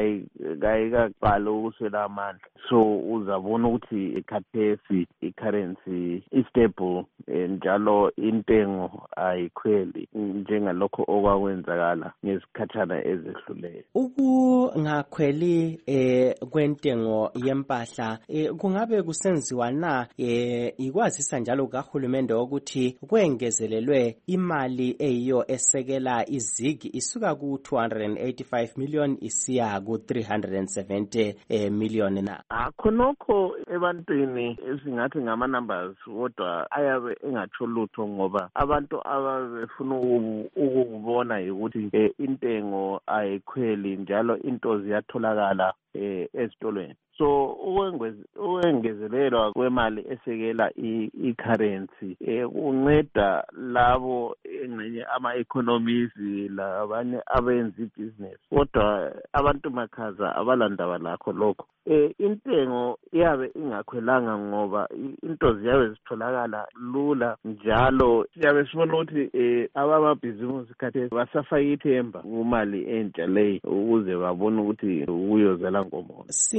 kayikaqala ukuswela amandla, so uzabona ukuthi ikhathesi i-currency i-stable njalo intengo ayikhweli njengalokho okwakwenzakala ngezikhathana ezedluleyo. Ukungakhweli eh kwentengo yempahla eh, kungabe kusenziwa na eh ikwazisa njalo kahulumende ukuthi kwengeze lelwe imali eyiyo esekela izigi isuka ku two hundred eighty-five million isiya ku three hundred seventy eh, million na. Khonokho ebantwini esingathi ngama numbers kodwa ayabe engatsho lutho ngoba abantu abafuna ukubona ukuthi eh, intengo ayikhweli njalo into ziyatholakala eh, ezitolweni. So ukwengezelelwa kwemali esekela i-currency unceda labo engxenye ama-economists labanye abenza i-business, kodwa abantu makhaza abalandaba lakho lokho. Eh intengo yabe ingakhwelanga ngoba into ziyabe zitholakala lula, njalo siyabe sibona ukuthi eh abamabhizinisi khathe basafaka ithemba kumali entsha leyi ukuze babone ukuthi uyozela ngomoya. Singa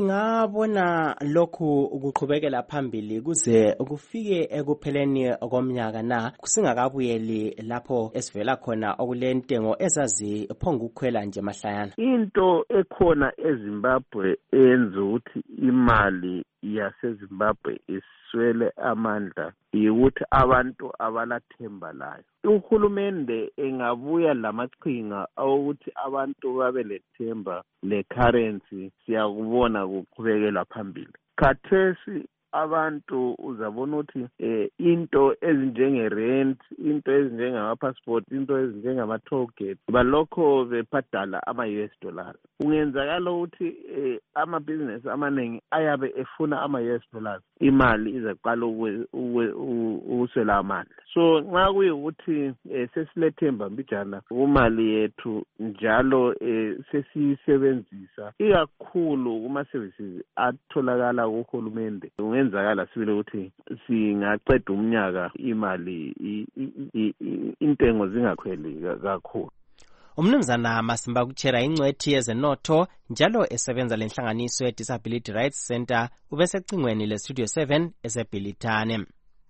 uyabona lokhu ukuqhubekela phambili kuze kufike ekupheleni komnyaka na kusingakabuyeli lapho esivela khona okulentengo ezazi phonga ukukhwela nje mahlayana? Into ekhona eZimbabwe eyenza ukuthi imali yaseZimbabwe iswele amandla yikuthi abantu abalathemba layo. Uhulumende engabuya lamaqhinga ukuthi abantu babe lethemba le-currency, siyakubona kuqhubekela phambili. Khathesi abantu uzabona ukuthi eh, into ezinjenge-rent, into ezinjengama-passport, into ezinjengama-toll gate balokho bebhadala ama-U S dollars. Kungenzakala ukuthi eh, amabhizinesi amaningi ayabe efuna ama-U S dollars, imali izaqala ukuswela amandla. So nxa kuyukuthi eh, sesilethemba mbijana kumali yethu njalo eh, sesiyisebenzisa ikakhulu kuma-services atholakala kuhulumende, kungenzakala sibile ukuthi singaqeda umnyaka imali intengo zingakhweli kakhulu. Umnumzana Masimba Kuchera ingcwethi yezenotho njalo esebenza lenhlanganiso ye-Disability Rights Center ubesecingweni le-Studio seven eseBhilitane.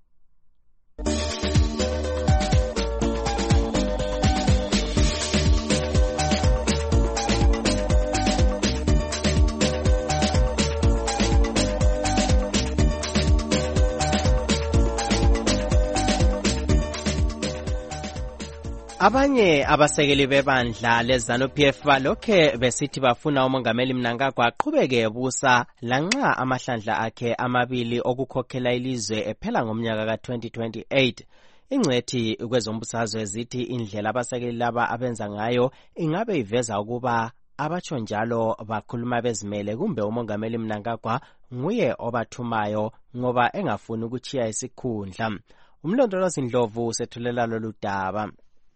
Abanye abasekeli bebandla leZANU-P F balokhe besithi bafuna umongameli Mnangagwa aqhubeke ebusa lanxa amahlandla akhe amabili okukhokhela ilizwe ephela ngomnyaka ka twenty twenty-eight. Ingcwethi kwezombusazwe zithi indlela abasekeli laba abenza ngayo ingabe iveza ukuba abatsho njalo bakhuluma bezimele kumbe umongameli Mnangagwa nguye obathumayo ngoba engafuni ukuchiya isikhundla. Umlondolozi Ndlovu sethulela lolu daba.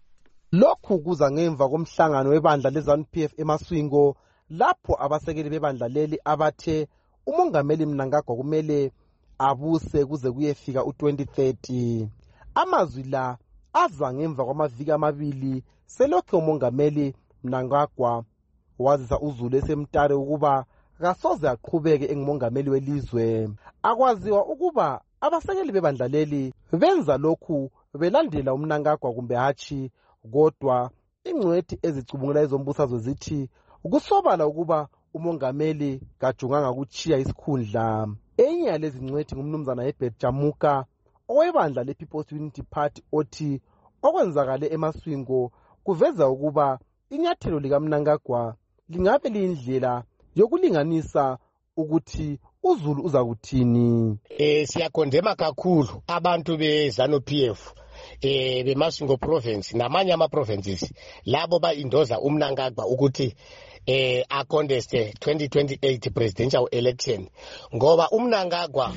Lokhu kuza ngemva komhlangano webandla leZANU-P F eMaswingo lapho abasekeli bebandla leli abathe umongameli Mnangagwa kumele abuse kuze kuyefika u twenty thirty. Amazwi la aza ngemva kwamaviki amabili selokho umongameli Mnangagwa wazisa uZulu esemtare ukuba kasoze aqhubeke engumongameli welizwe. Akwaziwa ukuba abasekeli bebandla leli benza lokhu belandela uMnangagwa kumbe hatshi, kodwa ingcwethi ezicubungula ezombusazwe zithi ukusobala ukuba umongameli kajunganga kuchiya isikhundla. Enye yalezi ngcwethi ngumnumzana Herbert Jamuka owebandla le-People's Unity Party othi okwenzakale eMaswingo kuveza ukuba inyathelo lika Mnangagwa lingabe liyindlela yokulinganisa ukuthi uZulu uza kuthini. Eh siyakondema kakhulu abantu beZANU-P F eh beMaswingo province namanye ama provinces labo ba indoza uMnangagwa ukuthi eh a contest twenty twenty-eight presidential election ngoba uMnangagwa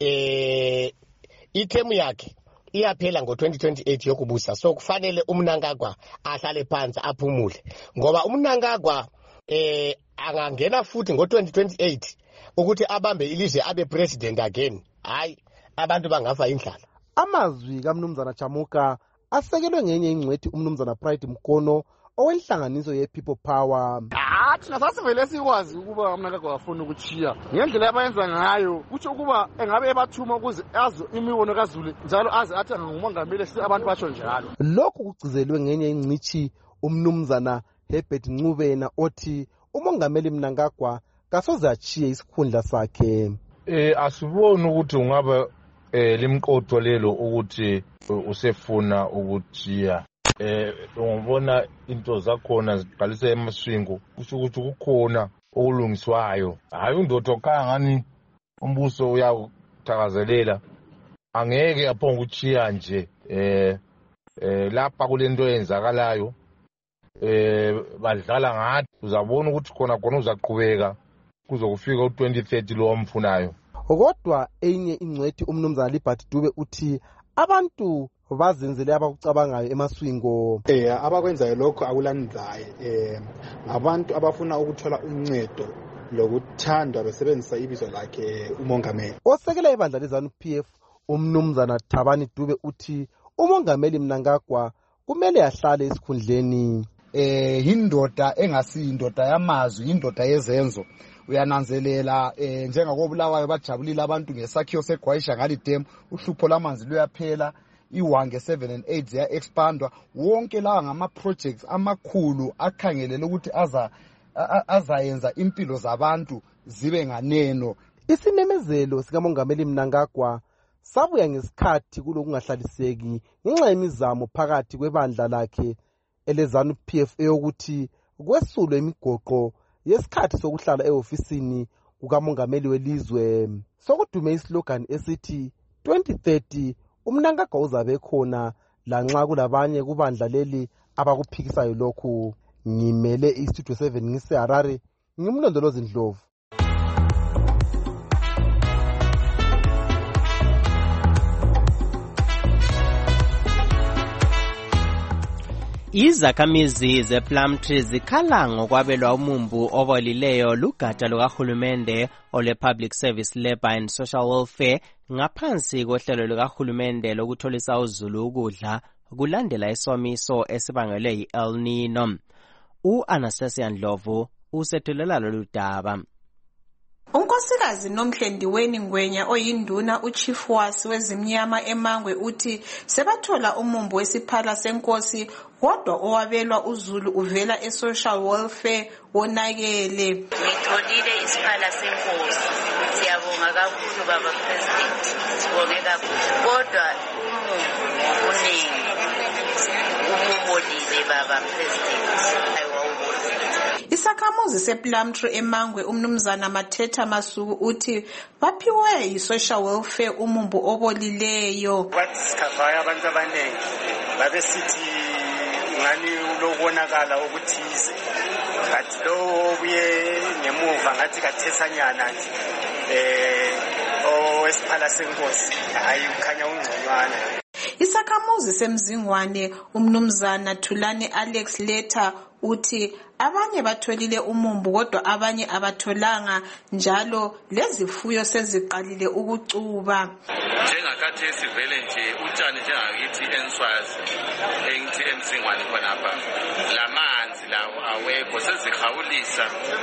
eh ithemu yakhe iyaphela ngo twenty twenty-eight yokubusa, so kufanele uMnangagwa ahlale phansi aphumule ngoba uMnangagwa eh angangena futhi ngo twenty twenty-eight ukuthi abambe ilizwe abe president again, hayi abantu bangafa indlala. Amazwi kaMnumzana Chamuka asekelwe ngenye ingcwethi uMnumzana Pride Mkono owenhlanganiso ye-People Power. Ah, thina sasivele sikwazi ukuba uMnangagwa afuna ukuchiya ngendlela abayenza ngayo, kuthi ukuba engabe ebathuma ukuze azi imibono kaZulu njalo azi athi ngumongameli abantu basho njalo. Lokhu kugcizelwe ngenye ingcithi uMnumzana Herbert Ncubena othi umongameli Mnangagwa kasoze achiye isikhundla sakhe. Eh asiboni ukuthi ungaba eh limqodo lelo ukuthi usefuna ukuchiya. Eh ungabona into zakhona ziqalise eMaswingo kusho ukuthi kukhona okulungiswayo, hayi undothoka ngani umbuso uyakuthakazelela angeke aphonga uchiya nje. Eh eh lapha kulento eyenzakalayo eh badlala ngathi uzabona ukuthi khona khona uzaqhubeka kuzokufika u twenty thirty lo omfunayo. Kodwa enye ingcwethi uMnumzana Liberty Dube uthi abantu bazenzele abakucabangayo eMaswingo. Eh abakwenzayo lokho akulandlaye, eh abantu abafuna ukuthola uncedo lokuthandwa besebenzisa ibizo lakhe umongameli. Osekela ibandla leZANU-P F uMnumzana Thabani Dube uthi umongameli Mnangagwa kumele ahlale esikhundleni. eh indoda engasiyindoda yamazwi, indoda yezenzo. Uyananzelela eh njengakobulawayo bajabulile abantu ngesakhiwo seGwayisha Ngali Dam, uhlupho lamanzi luyaphela, iwange seven and eight ziya expandwa. Wonke lawa ngama projects amakhulu akhangelele ukuthi aza azayenza impilo zabantu zibe nganeno. Isimemezelo sikamongameli Mnangagwa sabuya ngesikhathi kulokungahlaliseki ngenxa yemizamo phakathi kwebandla lakhe eleZANU P F eyokuthi kwesulwe imigoqo yesikhathi sokuhlala eofisini kukamongameli welizwe. Sokudume islogan esithi twenty thirty uMnangagwa uzabe khona lanxa kulabanye kubandla leli abakuphikisayo lokhu. Ngimele iStudio seven ngise Harare, ngimlondolozi Ndlovu. Izakhamizi zePlumtree zikhala ngokwabelwa umumbu obolileyo lugatsha lukahulumende ole Public Service Labour and Social Welfare ngaphansi kohlelo lukahulumende lokutholisa uzulu ukudla kulandela isomiso esibangelwe yi-El Nino. U-Anastasia Ndlovu usethulela lolu daba. Unkosikazi Nomhlendiweni Ngwenya oyinduna uchief wasi wezimnyama eMangwe uthi sebathola umumbu wesiphala senkosi kodwa owabelwa uzulu uvela e-social welfare wonakele. Ngitholile isiphala senkosi, siyabonga kakhulu baba president, sibonge kakhulu, kodwa umumbu uningi umubolile baba president. Isakhamuzi sePlumtree eMangwe umnumzana Mathetha Masuku uthi baphiwe yi-social welfare umumbu obolileyo. Basikhavaya abantu abaningi babesithi ngani ulobonakala ukuthize, but lo buye ngemuva ngathi kathethanyana nje eh owesiphala senkosi hayi ukhanya ungconywana. Isakhamuzi semzingwane umnumzana Thulane Alex Leta uthi abanye batholile umumbu kodwa abanye abatholanga, njalo lezifuyo seziqalile ukucuba. Njengakathi esivele nje utshani njengakithi eNswazi engithi emzingwane khonapha lamanzi lawo awekho, sezihawulisa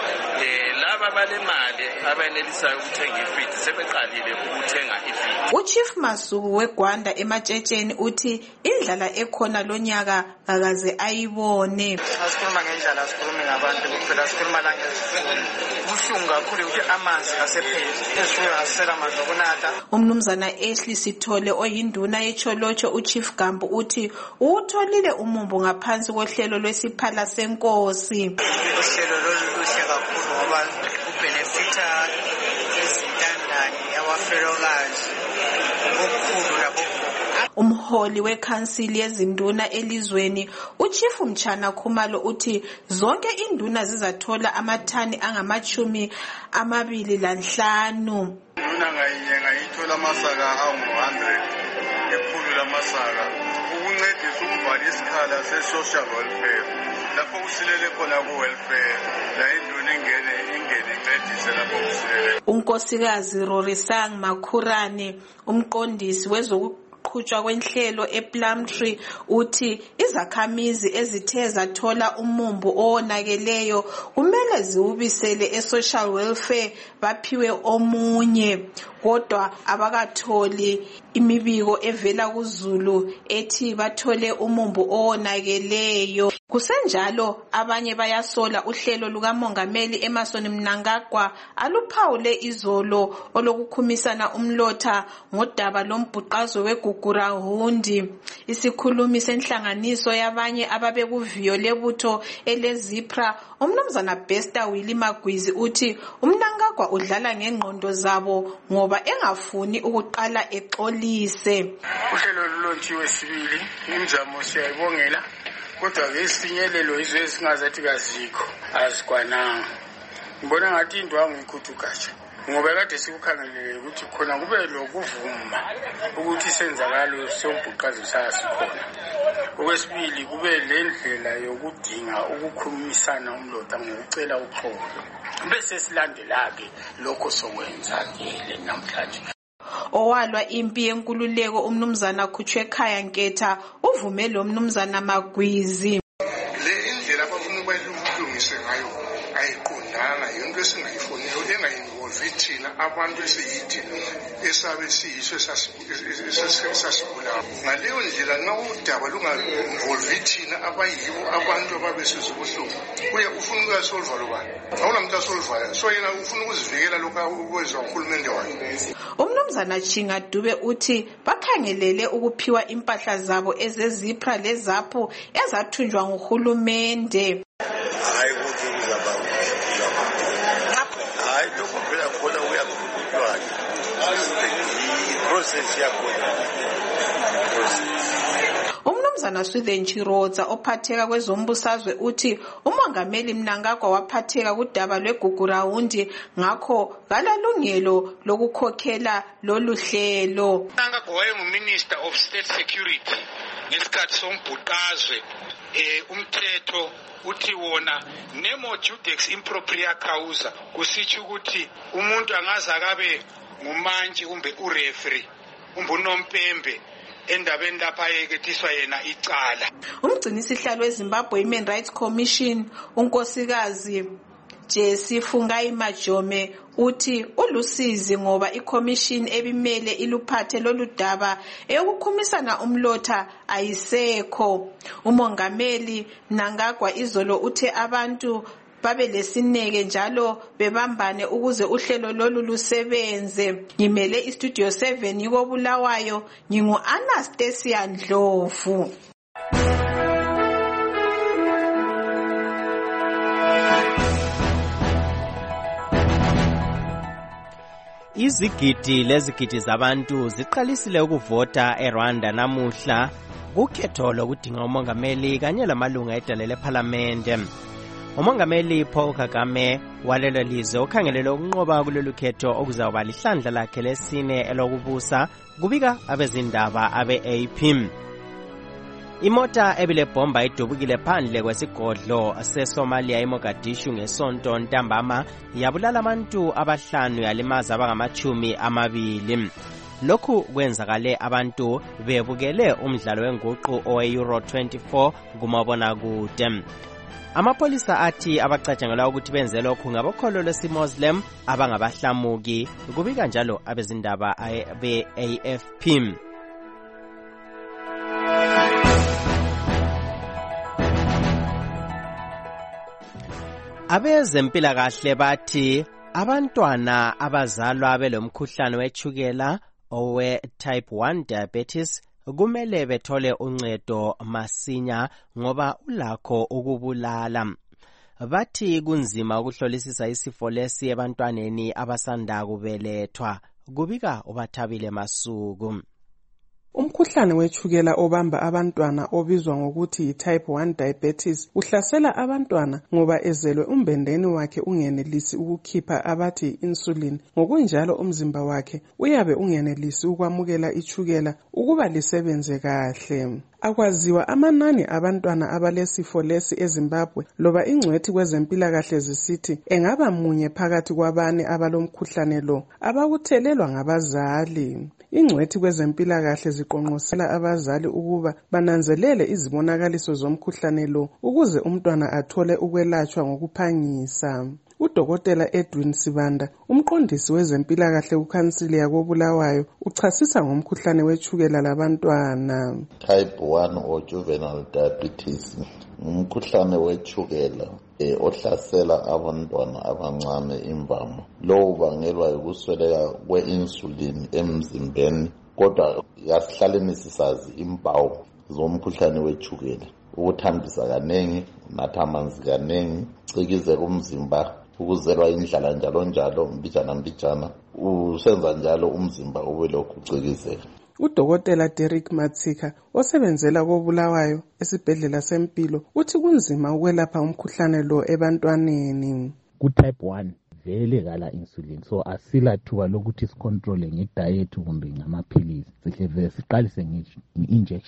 eh laba balemali abenelisayo ukuthenga ifeed sebeqalile ukuthenga ifeed. Uchief Masuku weGwanda eMatshetsheni uthi indlala ekhona lonyaka akaze ayibone. Asikhuluma ngendlala, asikhulumi ngabantu kuphela, asikhuluma la ngezifuyo. Kubuhlungu kakhulu ukuthi amanzi asepheli, izifuyo azisela amanzi okunatha. Umnumzana Ashley Sithole oyinduna yeCholotsho uChief Gambu uthi utholile umumbu ngaphansi kohlelo lwesiphala senkosi. Uhlelo lolu luhle kakhulu ngoba ubenefita izintandane abafelokazi okukhulu labo. Umholi weKhansili yezinduna elizweni uChief Mchana Khumalo uthi zonke induna zizathola amathani angamachumi amabili lanhlanu. Induna ngayinye ngayithola amasaka angu one hundred ekhulu lamasaka ukuncedisa ukuvala isikhala se-social welfare lapho kusilele khona ku-welfare la induna ingene ingene incedise lapho kusilele. Unkosikazi Rorisang Makhurane umqondisi wezoku qhutshwa kwenhlelo ePlumtree uthi izakhamizi ezithe zathola umumbu owonakeleyo kumele ziwubisele e-social welfare baphiwe omunye, kodwa abakatholi imibiko evela kuZulu ethi bathole umumbu owonakeleyo. Kusenjalo abanye bayasola uhlelo lukamongameli Emmerson Mnangagwa aluphawule izolo olokukhumisana umlotha ngodaba lombhuqazo weGugurahundi. Isikhulumi senhlanganiso yabanye ababekuviyo lebutho eleZipra umnumzana Bester Willie Magwizi uthi uMnangagwa udlala ngengqondo zabo ngoba engafuni ukuqala exolise. Uhlelo lulontshiwe sibili, imizamo siyayibongela, kodwa ngesifinyelelo izwe esingazathi kazikho azikwananga. Ngibona ngathi indwangu ikhuthukatsha ngoba kade sikukhangelele ukuthi khona kube lokuvuma ukuthi senzakalo sombhuqazo sasikhona. Okwesibili kube lendlela yokudinga ukukhumisana umlotha ngokucela uxolo, bese silandela-ke lokho sokwenzakele namhlanje. Owalwa impi yenkululeko umnumzana Khutshwekhaya Nketha uvume lo mnumzana Magwizi. Le indlela esingayifuniyo engayinvolvi thina abantu esiyithi esabe siyiso esasibulawa. Ngaleyo ndlela nxa udaba lungainvolvi thina abayibo abantu ababesizwe ubuhlungu uye ufuna ukuyasolva lobani, awunamuntu asolvayo, so yena ufuna ukuzivikela lokhu ukwezwa uhulumende wakhe. Umnumzana Chinga Dube uthi bakhangelele ukuphiwa impahla zabo ezezipra lezapho ezathunjwa nguhulumende. Hayi ukuthi kuzaba hayi lokho phela khona uyakhululwa i-process yakhona. Umnumzana Swithen Chirodza ophatheka kwezombusazwe uthi umongameli Mnangagwa waphatheka kudaba lweGugurawundi ngakho kalalungelo lokukhokhela lolu hlelo. Mnangagwa wayenguminister of state security ngesikhathi sombhuqazwe. Eh umthetho uthi wona nemo judex impropria causa kusitsho ukuthi umuntu angaza kabe ngumantshi kumbe ureferee umbunompembe endabeni lapha yeketiswa yena icala. Umgcinisihlalo weZimbabwe Human Rights Commission unkosikazi Jesse Fungai Majome uthi ulusizi ngoba iCommission ebimele iluphathe loludaba eyokukhumisana umlotha ayisekho. Umongameli Mnangagwa izolo uthe abantu babe lesineke njalo bebambane ukuze uhlelo lolu lusebenze. Ngimele iStudio seven yiko Bulawayo, ngingu Anastasia Ndlovu. Izigidi lezigidi zabantu ziqalisile ukuvota eRwanda namuhla kukhetho lokudinga umongameli kanye lamalunga edale leParliament. Umongameli Paul Kagame walelo lizwe ukhangelele ukunqoba kulolu khetho okuzawuba lihlandla lakhe lesine elokubusa, kubika abezindaba abe-A P. Imota ebile bomba idubukile phandle kwesigodlo seSomalia eMogadishu ngesonto ntambama yabulala abantu abahlanu yalimaza abangamachumi amabili. Lokhu kwenzakale abantu bebukele umdlalo wenguqu owe-Euro twenty-four kumabonakude. Amapolisa athi abacatshangelwa ukuthi benze lokhu ngabokholo lwesiMuslim abangabahlamuki, kubika njalo abezindaba be-A F P. Abezempilakahle bathi abantwana abazalwa belomkhuhlane wetshukela owe type one diabetes kumele bethole uncedo masinya ngoba ulakho ukubulala. Bathi kunzima ukuhlolisisa isifo lesi ebantwaneni abasanda kubelethwa, kubika uBathabile Masuku. Umkhuhlane wetshukela obamba abantwana obizwa ngokuthi yi-type one diabetes uhlasela abantwana ngoba ezelwe umbendeni wakhe ungenelisi ukukhipha abathi insulin. Ngokunjalo umzimba wakhe uyabe ungenelisi ukwamukela itshukela ukuba lisebenze kahle. Akwaziwa amanani abantwana abalesifo lesi eZimbabwe loba ingcwethi kwezempilakahle zisithi engaba munye phakathi kwabane abalomkhuhlane lo abakuthelelwa ngabazali. Ingcwethi kwezempilakahle ziqonqosela abazali ukuba bananzelele izibonakaliso zomkhuhlane lo ukuze umntwana athole ukwelatshwa ngokuphangisa. Udokotela Edwin Sibanda, umqondisi wezempilakahle kuKhansili yakoBulawayo, uchasisa ngomkhuhlane wetshukela labantwana. Type one or juvenile diabetes umkhuhlane wetshukela eh, ohlasela abantwana abancane imbamo. Lo ubangelwa yikusweleka kwe-insulin emzimbeni, kodwa yasihlaleni sisazi impawu zomkhuhlane wetshukela: ukuthambisa kanengi, unatha amanzi kanengi, cikize kumzimba, ukuzelwa indlala njalo njalo, mbijana mbijana, usenza njalo umzimba ube lokhu ucikizeka. Udokotela Derek Matsika osebenzela koBulawayo esibhedlela sempilo uthi kunzima ukwelapha umkhuhlane lo ebantwaneni. Ku type one vele kala insulin, so asila thuba lokuthi sicontrole ngediet kumbe ngamaphilisi, sihle vele siqalise nge-injection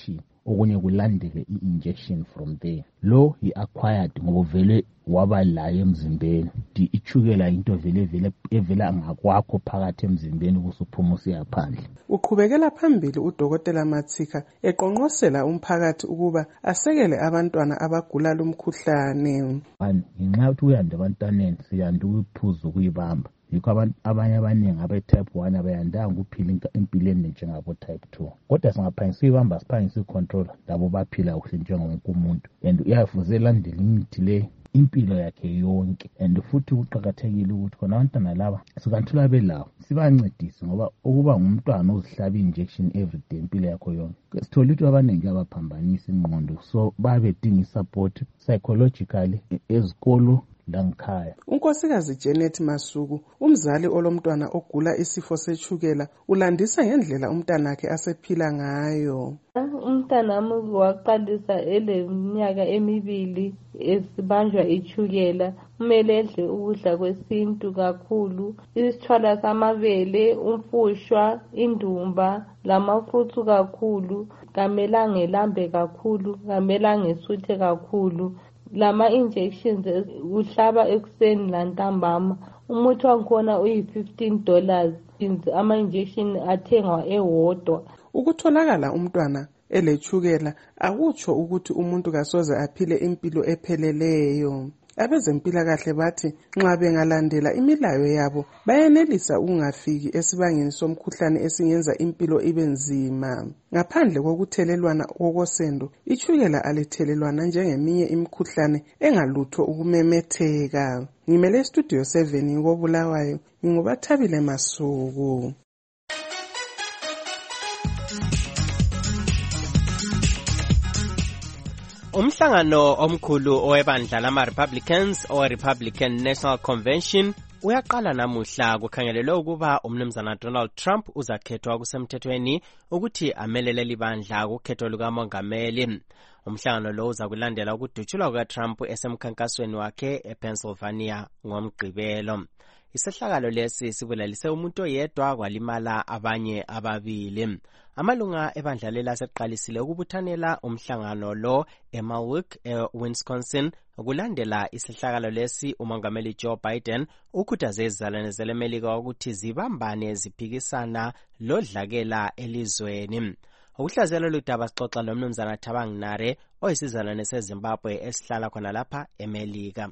okunye kulandele i-injection from there. Lo i-acquired ngoba vele waba layo emzimbeni. Ichukela into vele vele evela ngakwakho phakathi emzimbeni kusuphuma usiya phandle. Uqhubekela phambili udokotela Matsika eqonqosela umphakathi ukuba asekele abantwana abagula lumkhuhlane. Ngenxa yokuthi uyanda abantwaneni siyanda ukuphuza ukuyibamba. Yikho abanye abaningi abe-type one abayandanga ukuphila empilweni njengabo-type two. Kodwa singaphangisa ibamba siphangisa icontrol labo baphila kuhle njengowonke umuntu. And uyafuze elandele imithi le impilo yakhe yonke. And futhi kuqakathekile ukuthi khona abantwana laba sikanthula belawo sibancedise ngoba ukuba ngumntwana ozihlaba injection every day impilo yakho yonke. Sithola ukuthi abaningi abaphambanisa ingqondo, so babe dinga support psychologically ezikolo langikhaya. Unkosikazi Janet Masuku, umzali olomntwana ogula isifo sechukela, ulandisa ngendlela umntanakhe asephila ngayo. Umntana wami waqalisa eleminyaka emibili esibanjwa ichukela. Kumele edle ukudla kwesintu kakhulu, isithwala samabele, umfushwa, indumba, lamafruthu kakhulu, kamelanga elambe kakhulu, kamelanga esuthe kakhulu. Lama injections uhlaba ekuseni lantambama. Umuthi wakhona uyi fifteen dollars. Ama injection athengwa ewodwa. Ukutholakala umntwana elechukela akutsho ukuthi umuntu kasoze aphile impilo epheleleyo. Abezempilakahle bathi nxa bengalandela imilayo yabo bayenelisa ukungafiki esibangeni somkhuhlane esingenza impilo ibe nzima. Ngaphandle kokuthelelwana kokosendo, ichukela alithelelwana njengeminye imikhuhlane engalutho ukumemetheka. Ngimele studio seven ngobulawayo, ngingubathabile Masuku. Umhlangano omkhulu owebandla lama-Republicans owe-Republican National Convention uyaqala namuhla. Kukhangelelwe ukuba umnumzana Donald Trump uzakhethwa kusemthethweni ukuthi amelele libandla kukhetho lukamongameli. Umhlangano lo uzakulandela ukudutshulwa kukaTrump esemkhankasweni wakhe ePennsylvania ngomgqibelo. Isehlakalo lesi sibulalise umuntu oyedwa kwalimala abanye ababili. Amalunga ebandla leli aseqalisile ukubuthanela umhlangano lo eMilwaukee, eWisconsin. Kulandela isehlakalo lesi, umongameli Joe Biden ukhuthaze izizalwane zelemelika ukuthi zibambane ziphikisana lodlakela elizweni. Ukuhlaziyela ludaba sixoxa lomnumzana Thabang Nare oyisizalwane seZimbabwe esihlala khona lapha eMelika.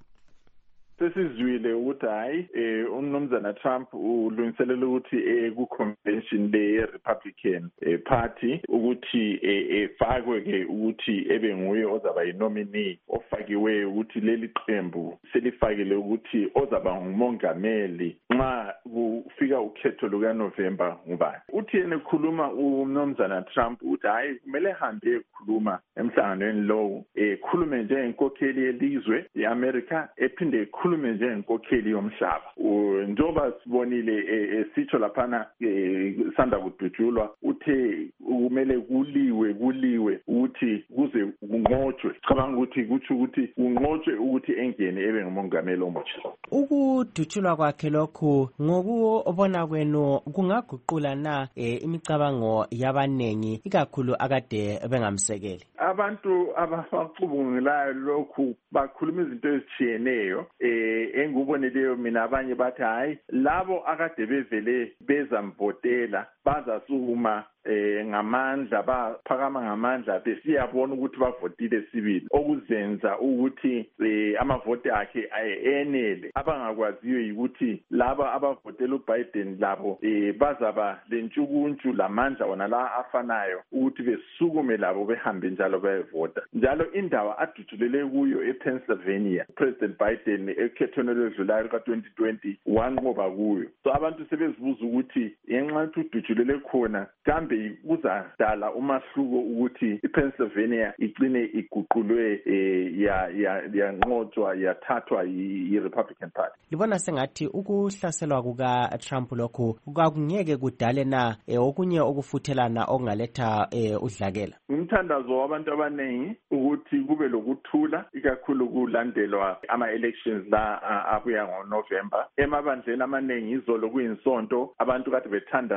Sesizwile ukuthi hayi eh umnumzana Trump ulungiselela ukuthi eku-convention le-Republican Party ukuthi efakwe ke ukuthi ebe nguye ozaba yi-nominee ofakiwe ukuthi leli qembu selifakile ukuthi ozaba ngumongameli nxa kufika ukhetho lukaNovember ngubani. Uthi yena ekhuluma umnumzana Trump ukuthi hayi kumele hambe ekhuluma emhlanganweni lowo ekhulume njengenkokheli yelizwe i-America ephinde khulume njengenkokheli yomhlaba. Njoba sibonile esitsho laphana sanda kudutshulwa uthe kumele kuliwe kuliwe ukuthi kuze kunqotshwe. Cabanga ukuthi kuthi ukuthi kunqotshwe ukuthi engene ebe ngumongameli omutsha. Ukudutshulwa kwakhe lokhu ngokubona kwenu kungaguqula na imicabango yabanengi ikakhulu akade bengamsekeli? Abantu abacubungulayo lokhu bakhuluma izinto ezitshiyeneyo eh enguboneleyo mina abanye bathi hayi labo akade bevele bezamvotela bazasukuma eh ngamandla baphakama ngamandla besiyabona ukuthi bavotile sibili okuzenza ukuthi amavoti akhe enele. Abangakwaziyo ukuthi laba abavotela uBiden labo bazaba lentshukuntshu lamandla wona la afanayo ukuthi besukume labo behambe njalo bayevota. Njalo indawo adutshulele kuyo ePennsylvania President Biden ekhethweni elidlulayo ka twenty twenty wanqoba kuyo. So abantu sebezibuza ukuthi yenxa udutshulele khona kambe kuzadala umahluko ukuthi iPennsylvania igcine iguqulwe ya yanqotshwa yathathwa yi-Republican Party. Libona sengathi ukuhlaselwa kuka Trump lokhu akungeke kudale na okunye okufuthelana okungaletha udlakela. Umthandazo wabantu abanengi ukuthi kube lokuthula ikakhulu kulandelwa ama-elections la abuya ngoNovember. Emabandleni amanengi izolo kuyinsonto abantu kade bethandaza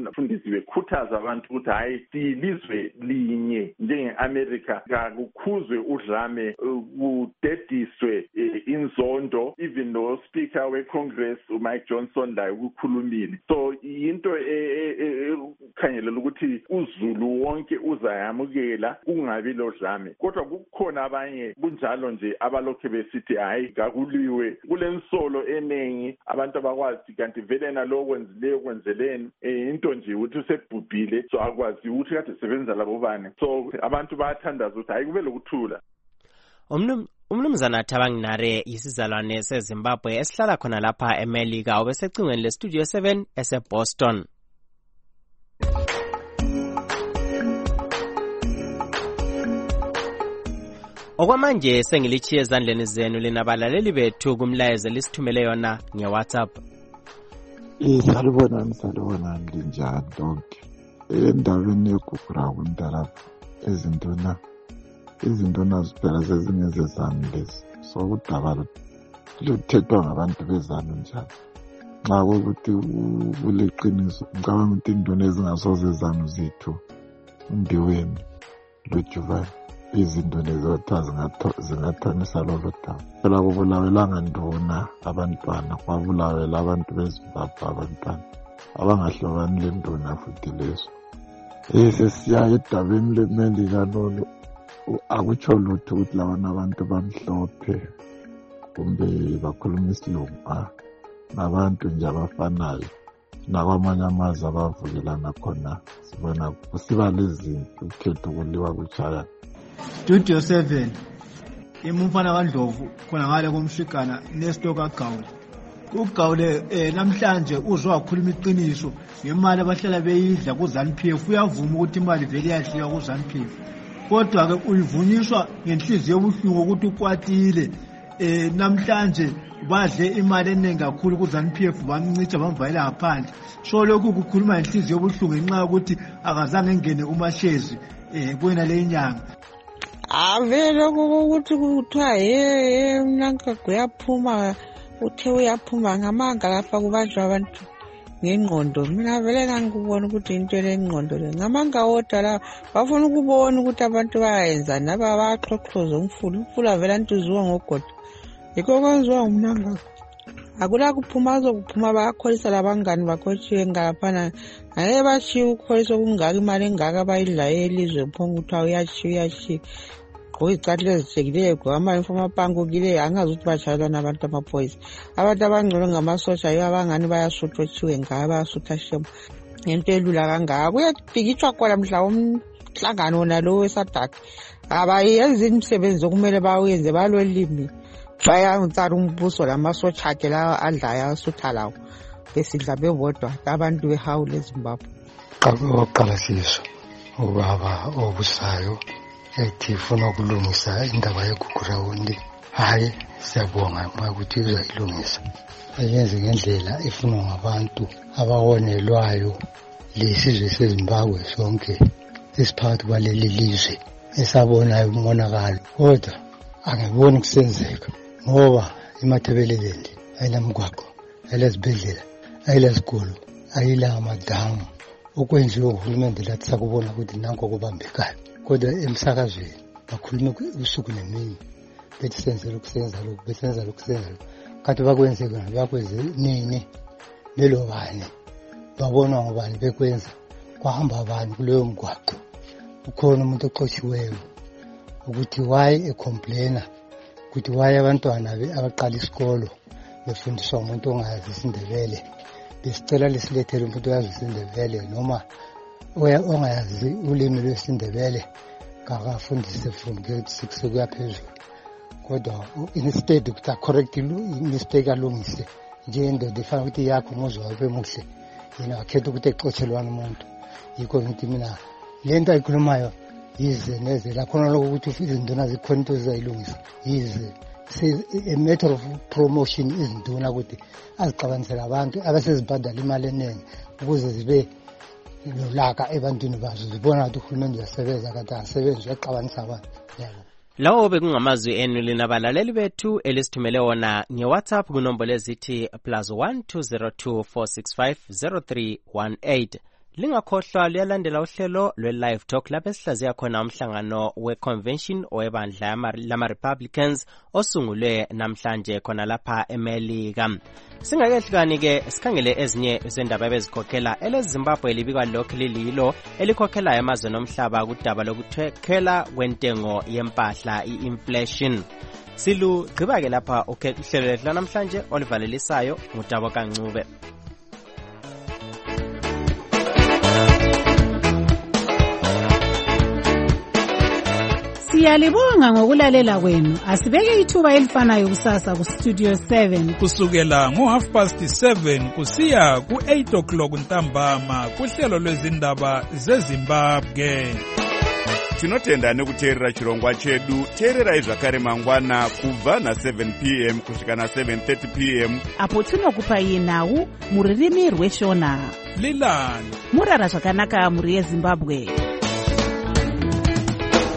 abafundisi bekhuthaza abantu ukuthi hayi siyilizwe linye njenge-America, kakukhuzwe udlame, kudediswe inzondo. Even no speaker we-Congress uMike Johnson laye ukukhulumile. So into ekhangelela ukuthi uZulu wonke uzayamukela kungabi lo dlame, kodwa kukhona abanye kunjalo nje abalokhe besithi hayi kakuliwe kulensolo enengi abantu abakwazi kanti vele nalo kwenzileyo kwenzeleni into nje ukuthi usebhubhile, so akwazi ukuthi kade sebenza labo bani. So abantu bayathandaza ukuthi hayi kube lokuthula. Umnum Umnumzana Thabanginare yisizalwane seZimbabwe esihlala khona lapha eMelika, obesecingweni leStudio seven eseBoston. Okwamanje sengilichiye ezandleni zenu linabalaleli bethu kumlayezo lisithumele yona ngeWhatsApp. Salibonani salibonani linjani lonke. Endaweni yeGugurawunda lapha ezintona izintona ziphela sezingeze zami lezi. So kudabala luthethwa ngabantu bezanu njalo. Nxa ukuthi kuleqiniso ngicabanga ukuthi indona ezingasoze zanu zethu ndiweni lojuvani izinto lezotha zingathanisa lolo daba. Phela kubulawelanga nduna abantwana, kwabulawela abantu beZimbabwe abantwana abangahlobani lenduna futhi leso. Sesiya edabeni leMelika lolo akutsho lutho ukuthi labana abantu bamhlophe kumbe bakhuluma isilungu, nabantu nje abafanayo nakwamanye amazwe abavukelana khona. Sibona kusiba lezinto ukhetho kuliwa kuchaya. Studio seven imumfana kaNdlovu khona ngale komshikana nestoka Gawule. UGawule eh namhlanje uzwa ukukhuluma iqiniso ngemali abahlala beyidla kuZANU P F. Uyavuma ukuthi imali vele iyadliwa kuZANU P F, kodwa ke uyivunyiswa ngenhliziyo ebuhlungu ukuthi ukwatile. Eh namhlanje badle imali eningi kakhulu kuZANU P F bamncica bamvalela ngaphandle. So lokhu kukhuluma ngenhliziyo ebuhlungu ngenxa ukuthi akazange ngene umashezi eh kwena le nyanga. Avele ukuthi kuthiwa ye mnanka kuyaphuma, uthe uyaphuma ngamanga lapha kubanjwa abantu ngengqondo. Mina vele ngangikubona ukuthi into lengqondo le ngamanga wodwa la bafuna ukubona ukuthi abantu bayenza naba baxoxoza umfula umfula vele antuziwa ngogodo. Yikho kwenziwa umnanga akula kuphuma kuphuma bayakholisa labangani bakhotshiwe ngalaphana ngeke bashiye ukukholisa okungaka imali engaka abayidlayo elizwe mphongo ukuthi uyachiya uyachiya ngoyicathu lezitshekileyo gwama imfama pango kile angazi ukuthi bashayelwa nabantu amaphoyisa. Abantu abangcono ngamasosha yibo abangani bayasuthotshiwe ngaba bayasutha shemo ngento elula kangaka. Kuyabhikitshwa khona mhla umhlangano wona lo wesadaki abayenza imisebenzi okumele bawenze balolimi bayantsara umbuso lamasotsha akhe lawa adlayo asutha lawo besidla bebodwa abantu behawule eZimbabwe. Qaqala siso ubaba obusayo ethi ufuna ukulungisa indaba yeGugurawundi. Hayi siyabonga ukuthi uzayilungisa ayenze ngendlela efunwa ngabantu abawonelwayo lesizwe seZimbabwe sonke esiphakathi kwaleli lizwe esabonayo umonakalo. Kodwa angiboni kusenzeka ngoba imathebeleleli ayinamgwaqo, ayilezibhedlela, ayilezikolo, ayila amadamu. Okwenziwe uhulumende lathi sakubona ukuthi nanko kubambekayo, kodwa emsakazweni bakhuluma usuku nemini bethi senze lokhu senza lokhu besenza lokhu senza lokhu. Kanti bakwenze kana bakwenze nini lelo bani babona ngobani bekwenza kwahamba abantu kuleyo mgwaqo. Ukhona umuntu oxoshiweyo ukuthi why ecomplaina ukuthi why abantwana abaqala isikolo befundiswa umuntu ongazi isiNdebele. Besicela lesilethele umuntu oyazi isiNdebele noma ongayazi ulimi lwesiNdebele kakafundise from grade six kuya phezulu. Kodwa instead ukuthi acorrect mistake alungise njengendoda efana ukuthi yakho umuzwa ube muhle yena akhetha ukuthi exotshelwane umuntu. Yikho ngithi mina lento ayikhulumayo yize neze la khona lokho ukuthi izinduna zikhona into zizayilungisa yize a matter of promotion izinduna ukuthi azicabanisela abantu abasezibhadala imali eningi ukuze zibe nolaka ebantwini bazo zibona ukuthi uhulumeni uyasebenza kanti asebenzi uyaqabanisa abantu. Lawo bekungamazwi enu linabalaleli bethu elisithumele wona ngeWhatsApp kunombolo ezithi plus one two zero two four six five zero three one eight lingakhohlwa liyalandela uhlelo lwe-live talk lapho esihlaziya khona umhlangano we-convention owebandla lama-republicans osungulwe namhlanje khona lapha emelika. Singakehlukani-ke sikhangele ezinye zendaba ebezikhokhela elezimbabwe libikwa lokhu lililo elikhokhela emazweni omhlaba kudaba lokuthekhela kwentengo yempahla i-inflation. Silugqiba-ke lapha uhlelo lethu lanamhlanje olivalelisayo ngutabo kancube. Siyalibonga ngokulalela kwenu. Asibeke ithuba elifanayo kusasa ku Studio seven kusukela ngo half past seven kusiya ku eight o'clock ntambama kuhlelo lwezindaba zeZimbabwe. Tinotenda nekuteerera chirongwa chedu. Teererai zvakare mangwana kubva na seven p m kusvika na seven thirty p m apo tinokupai nhau muririmi rweshona. Lilani murara zvakanaka muri yeZimbabwe.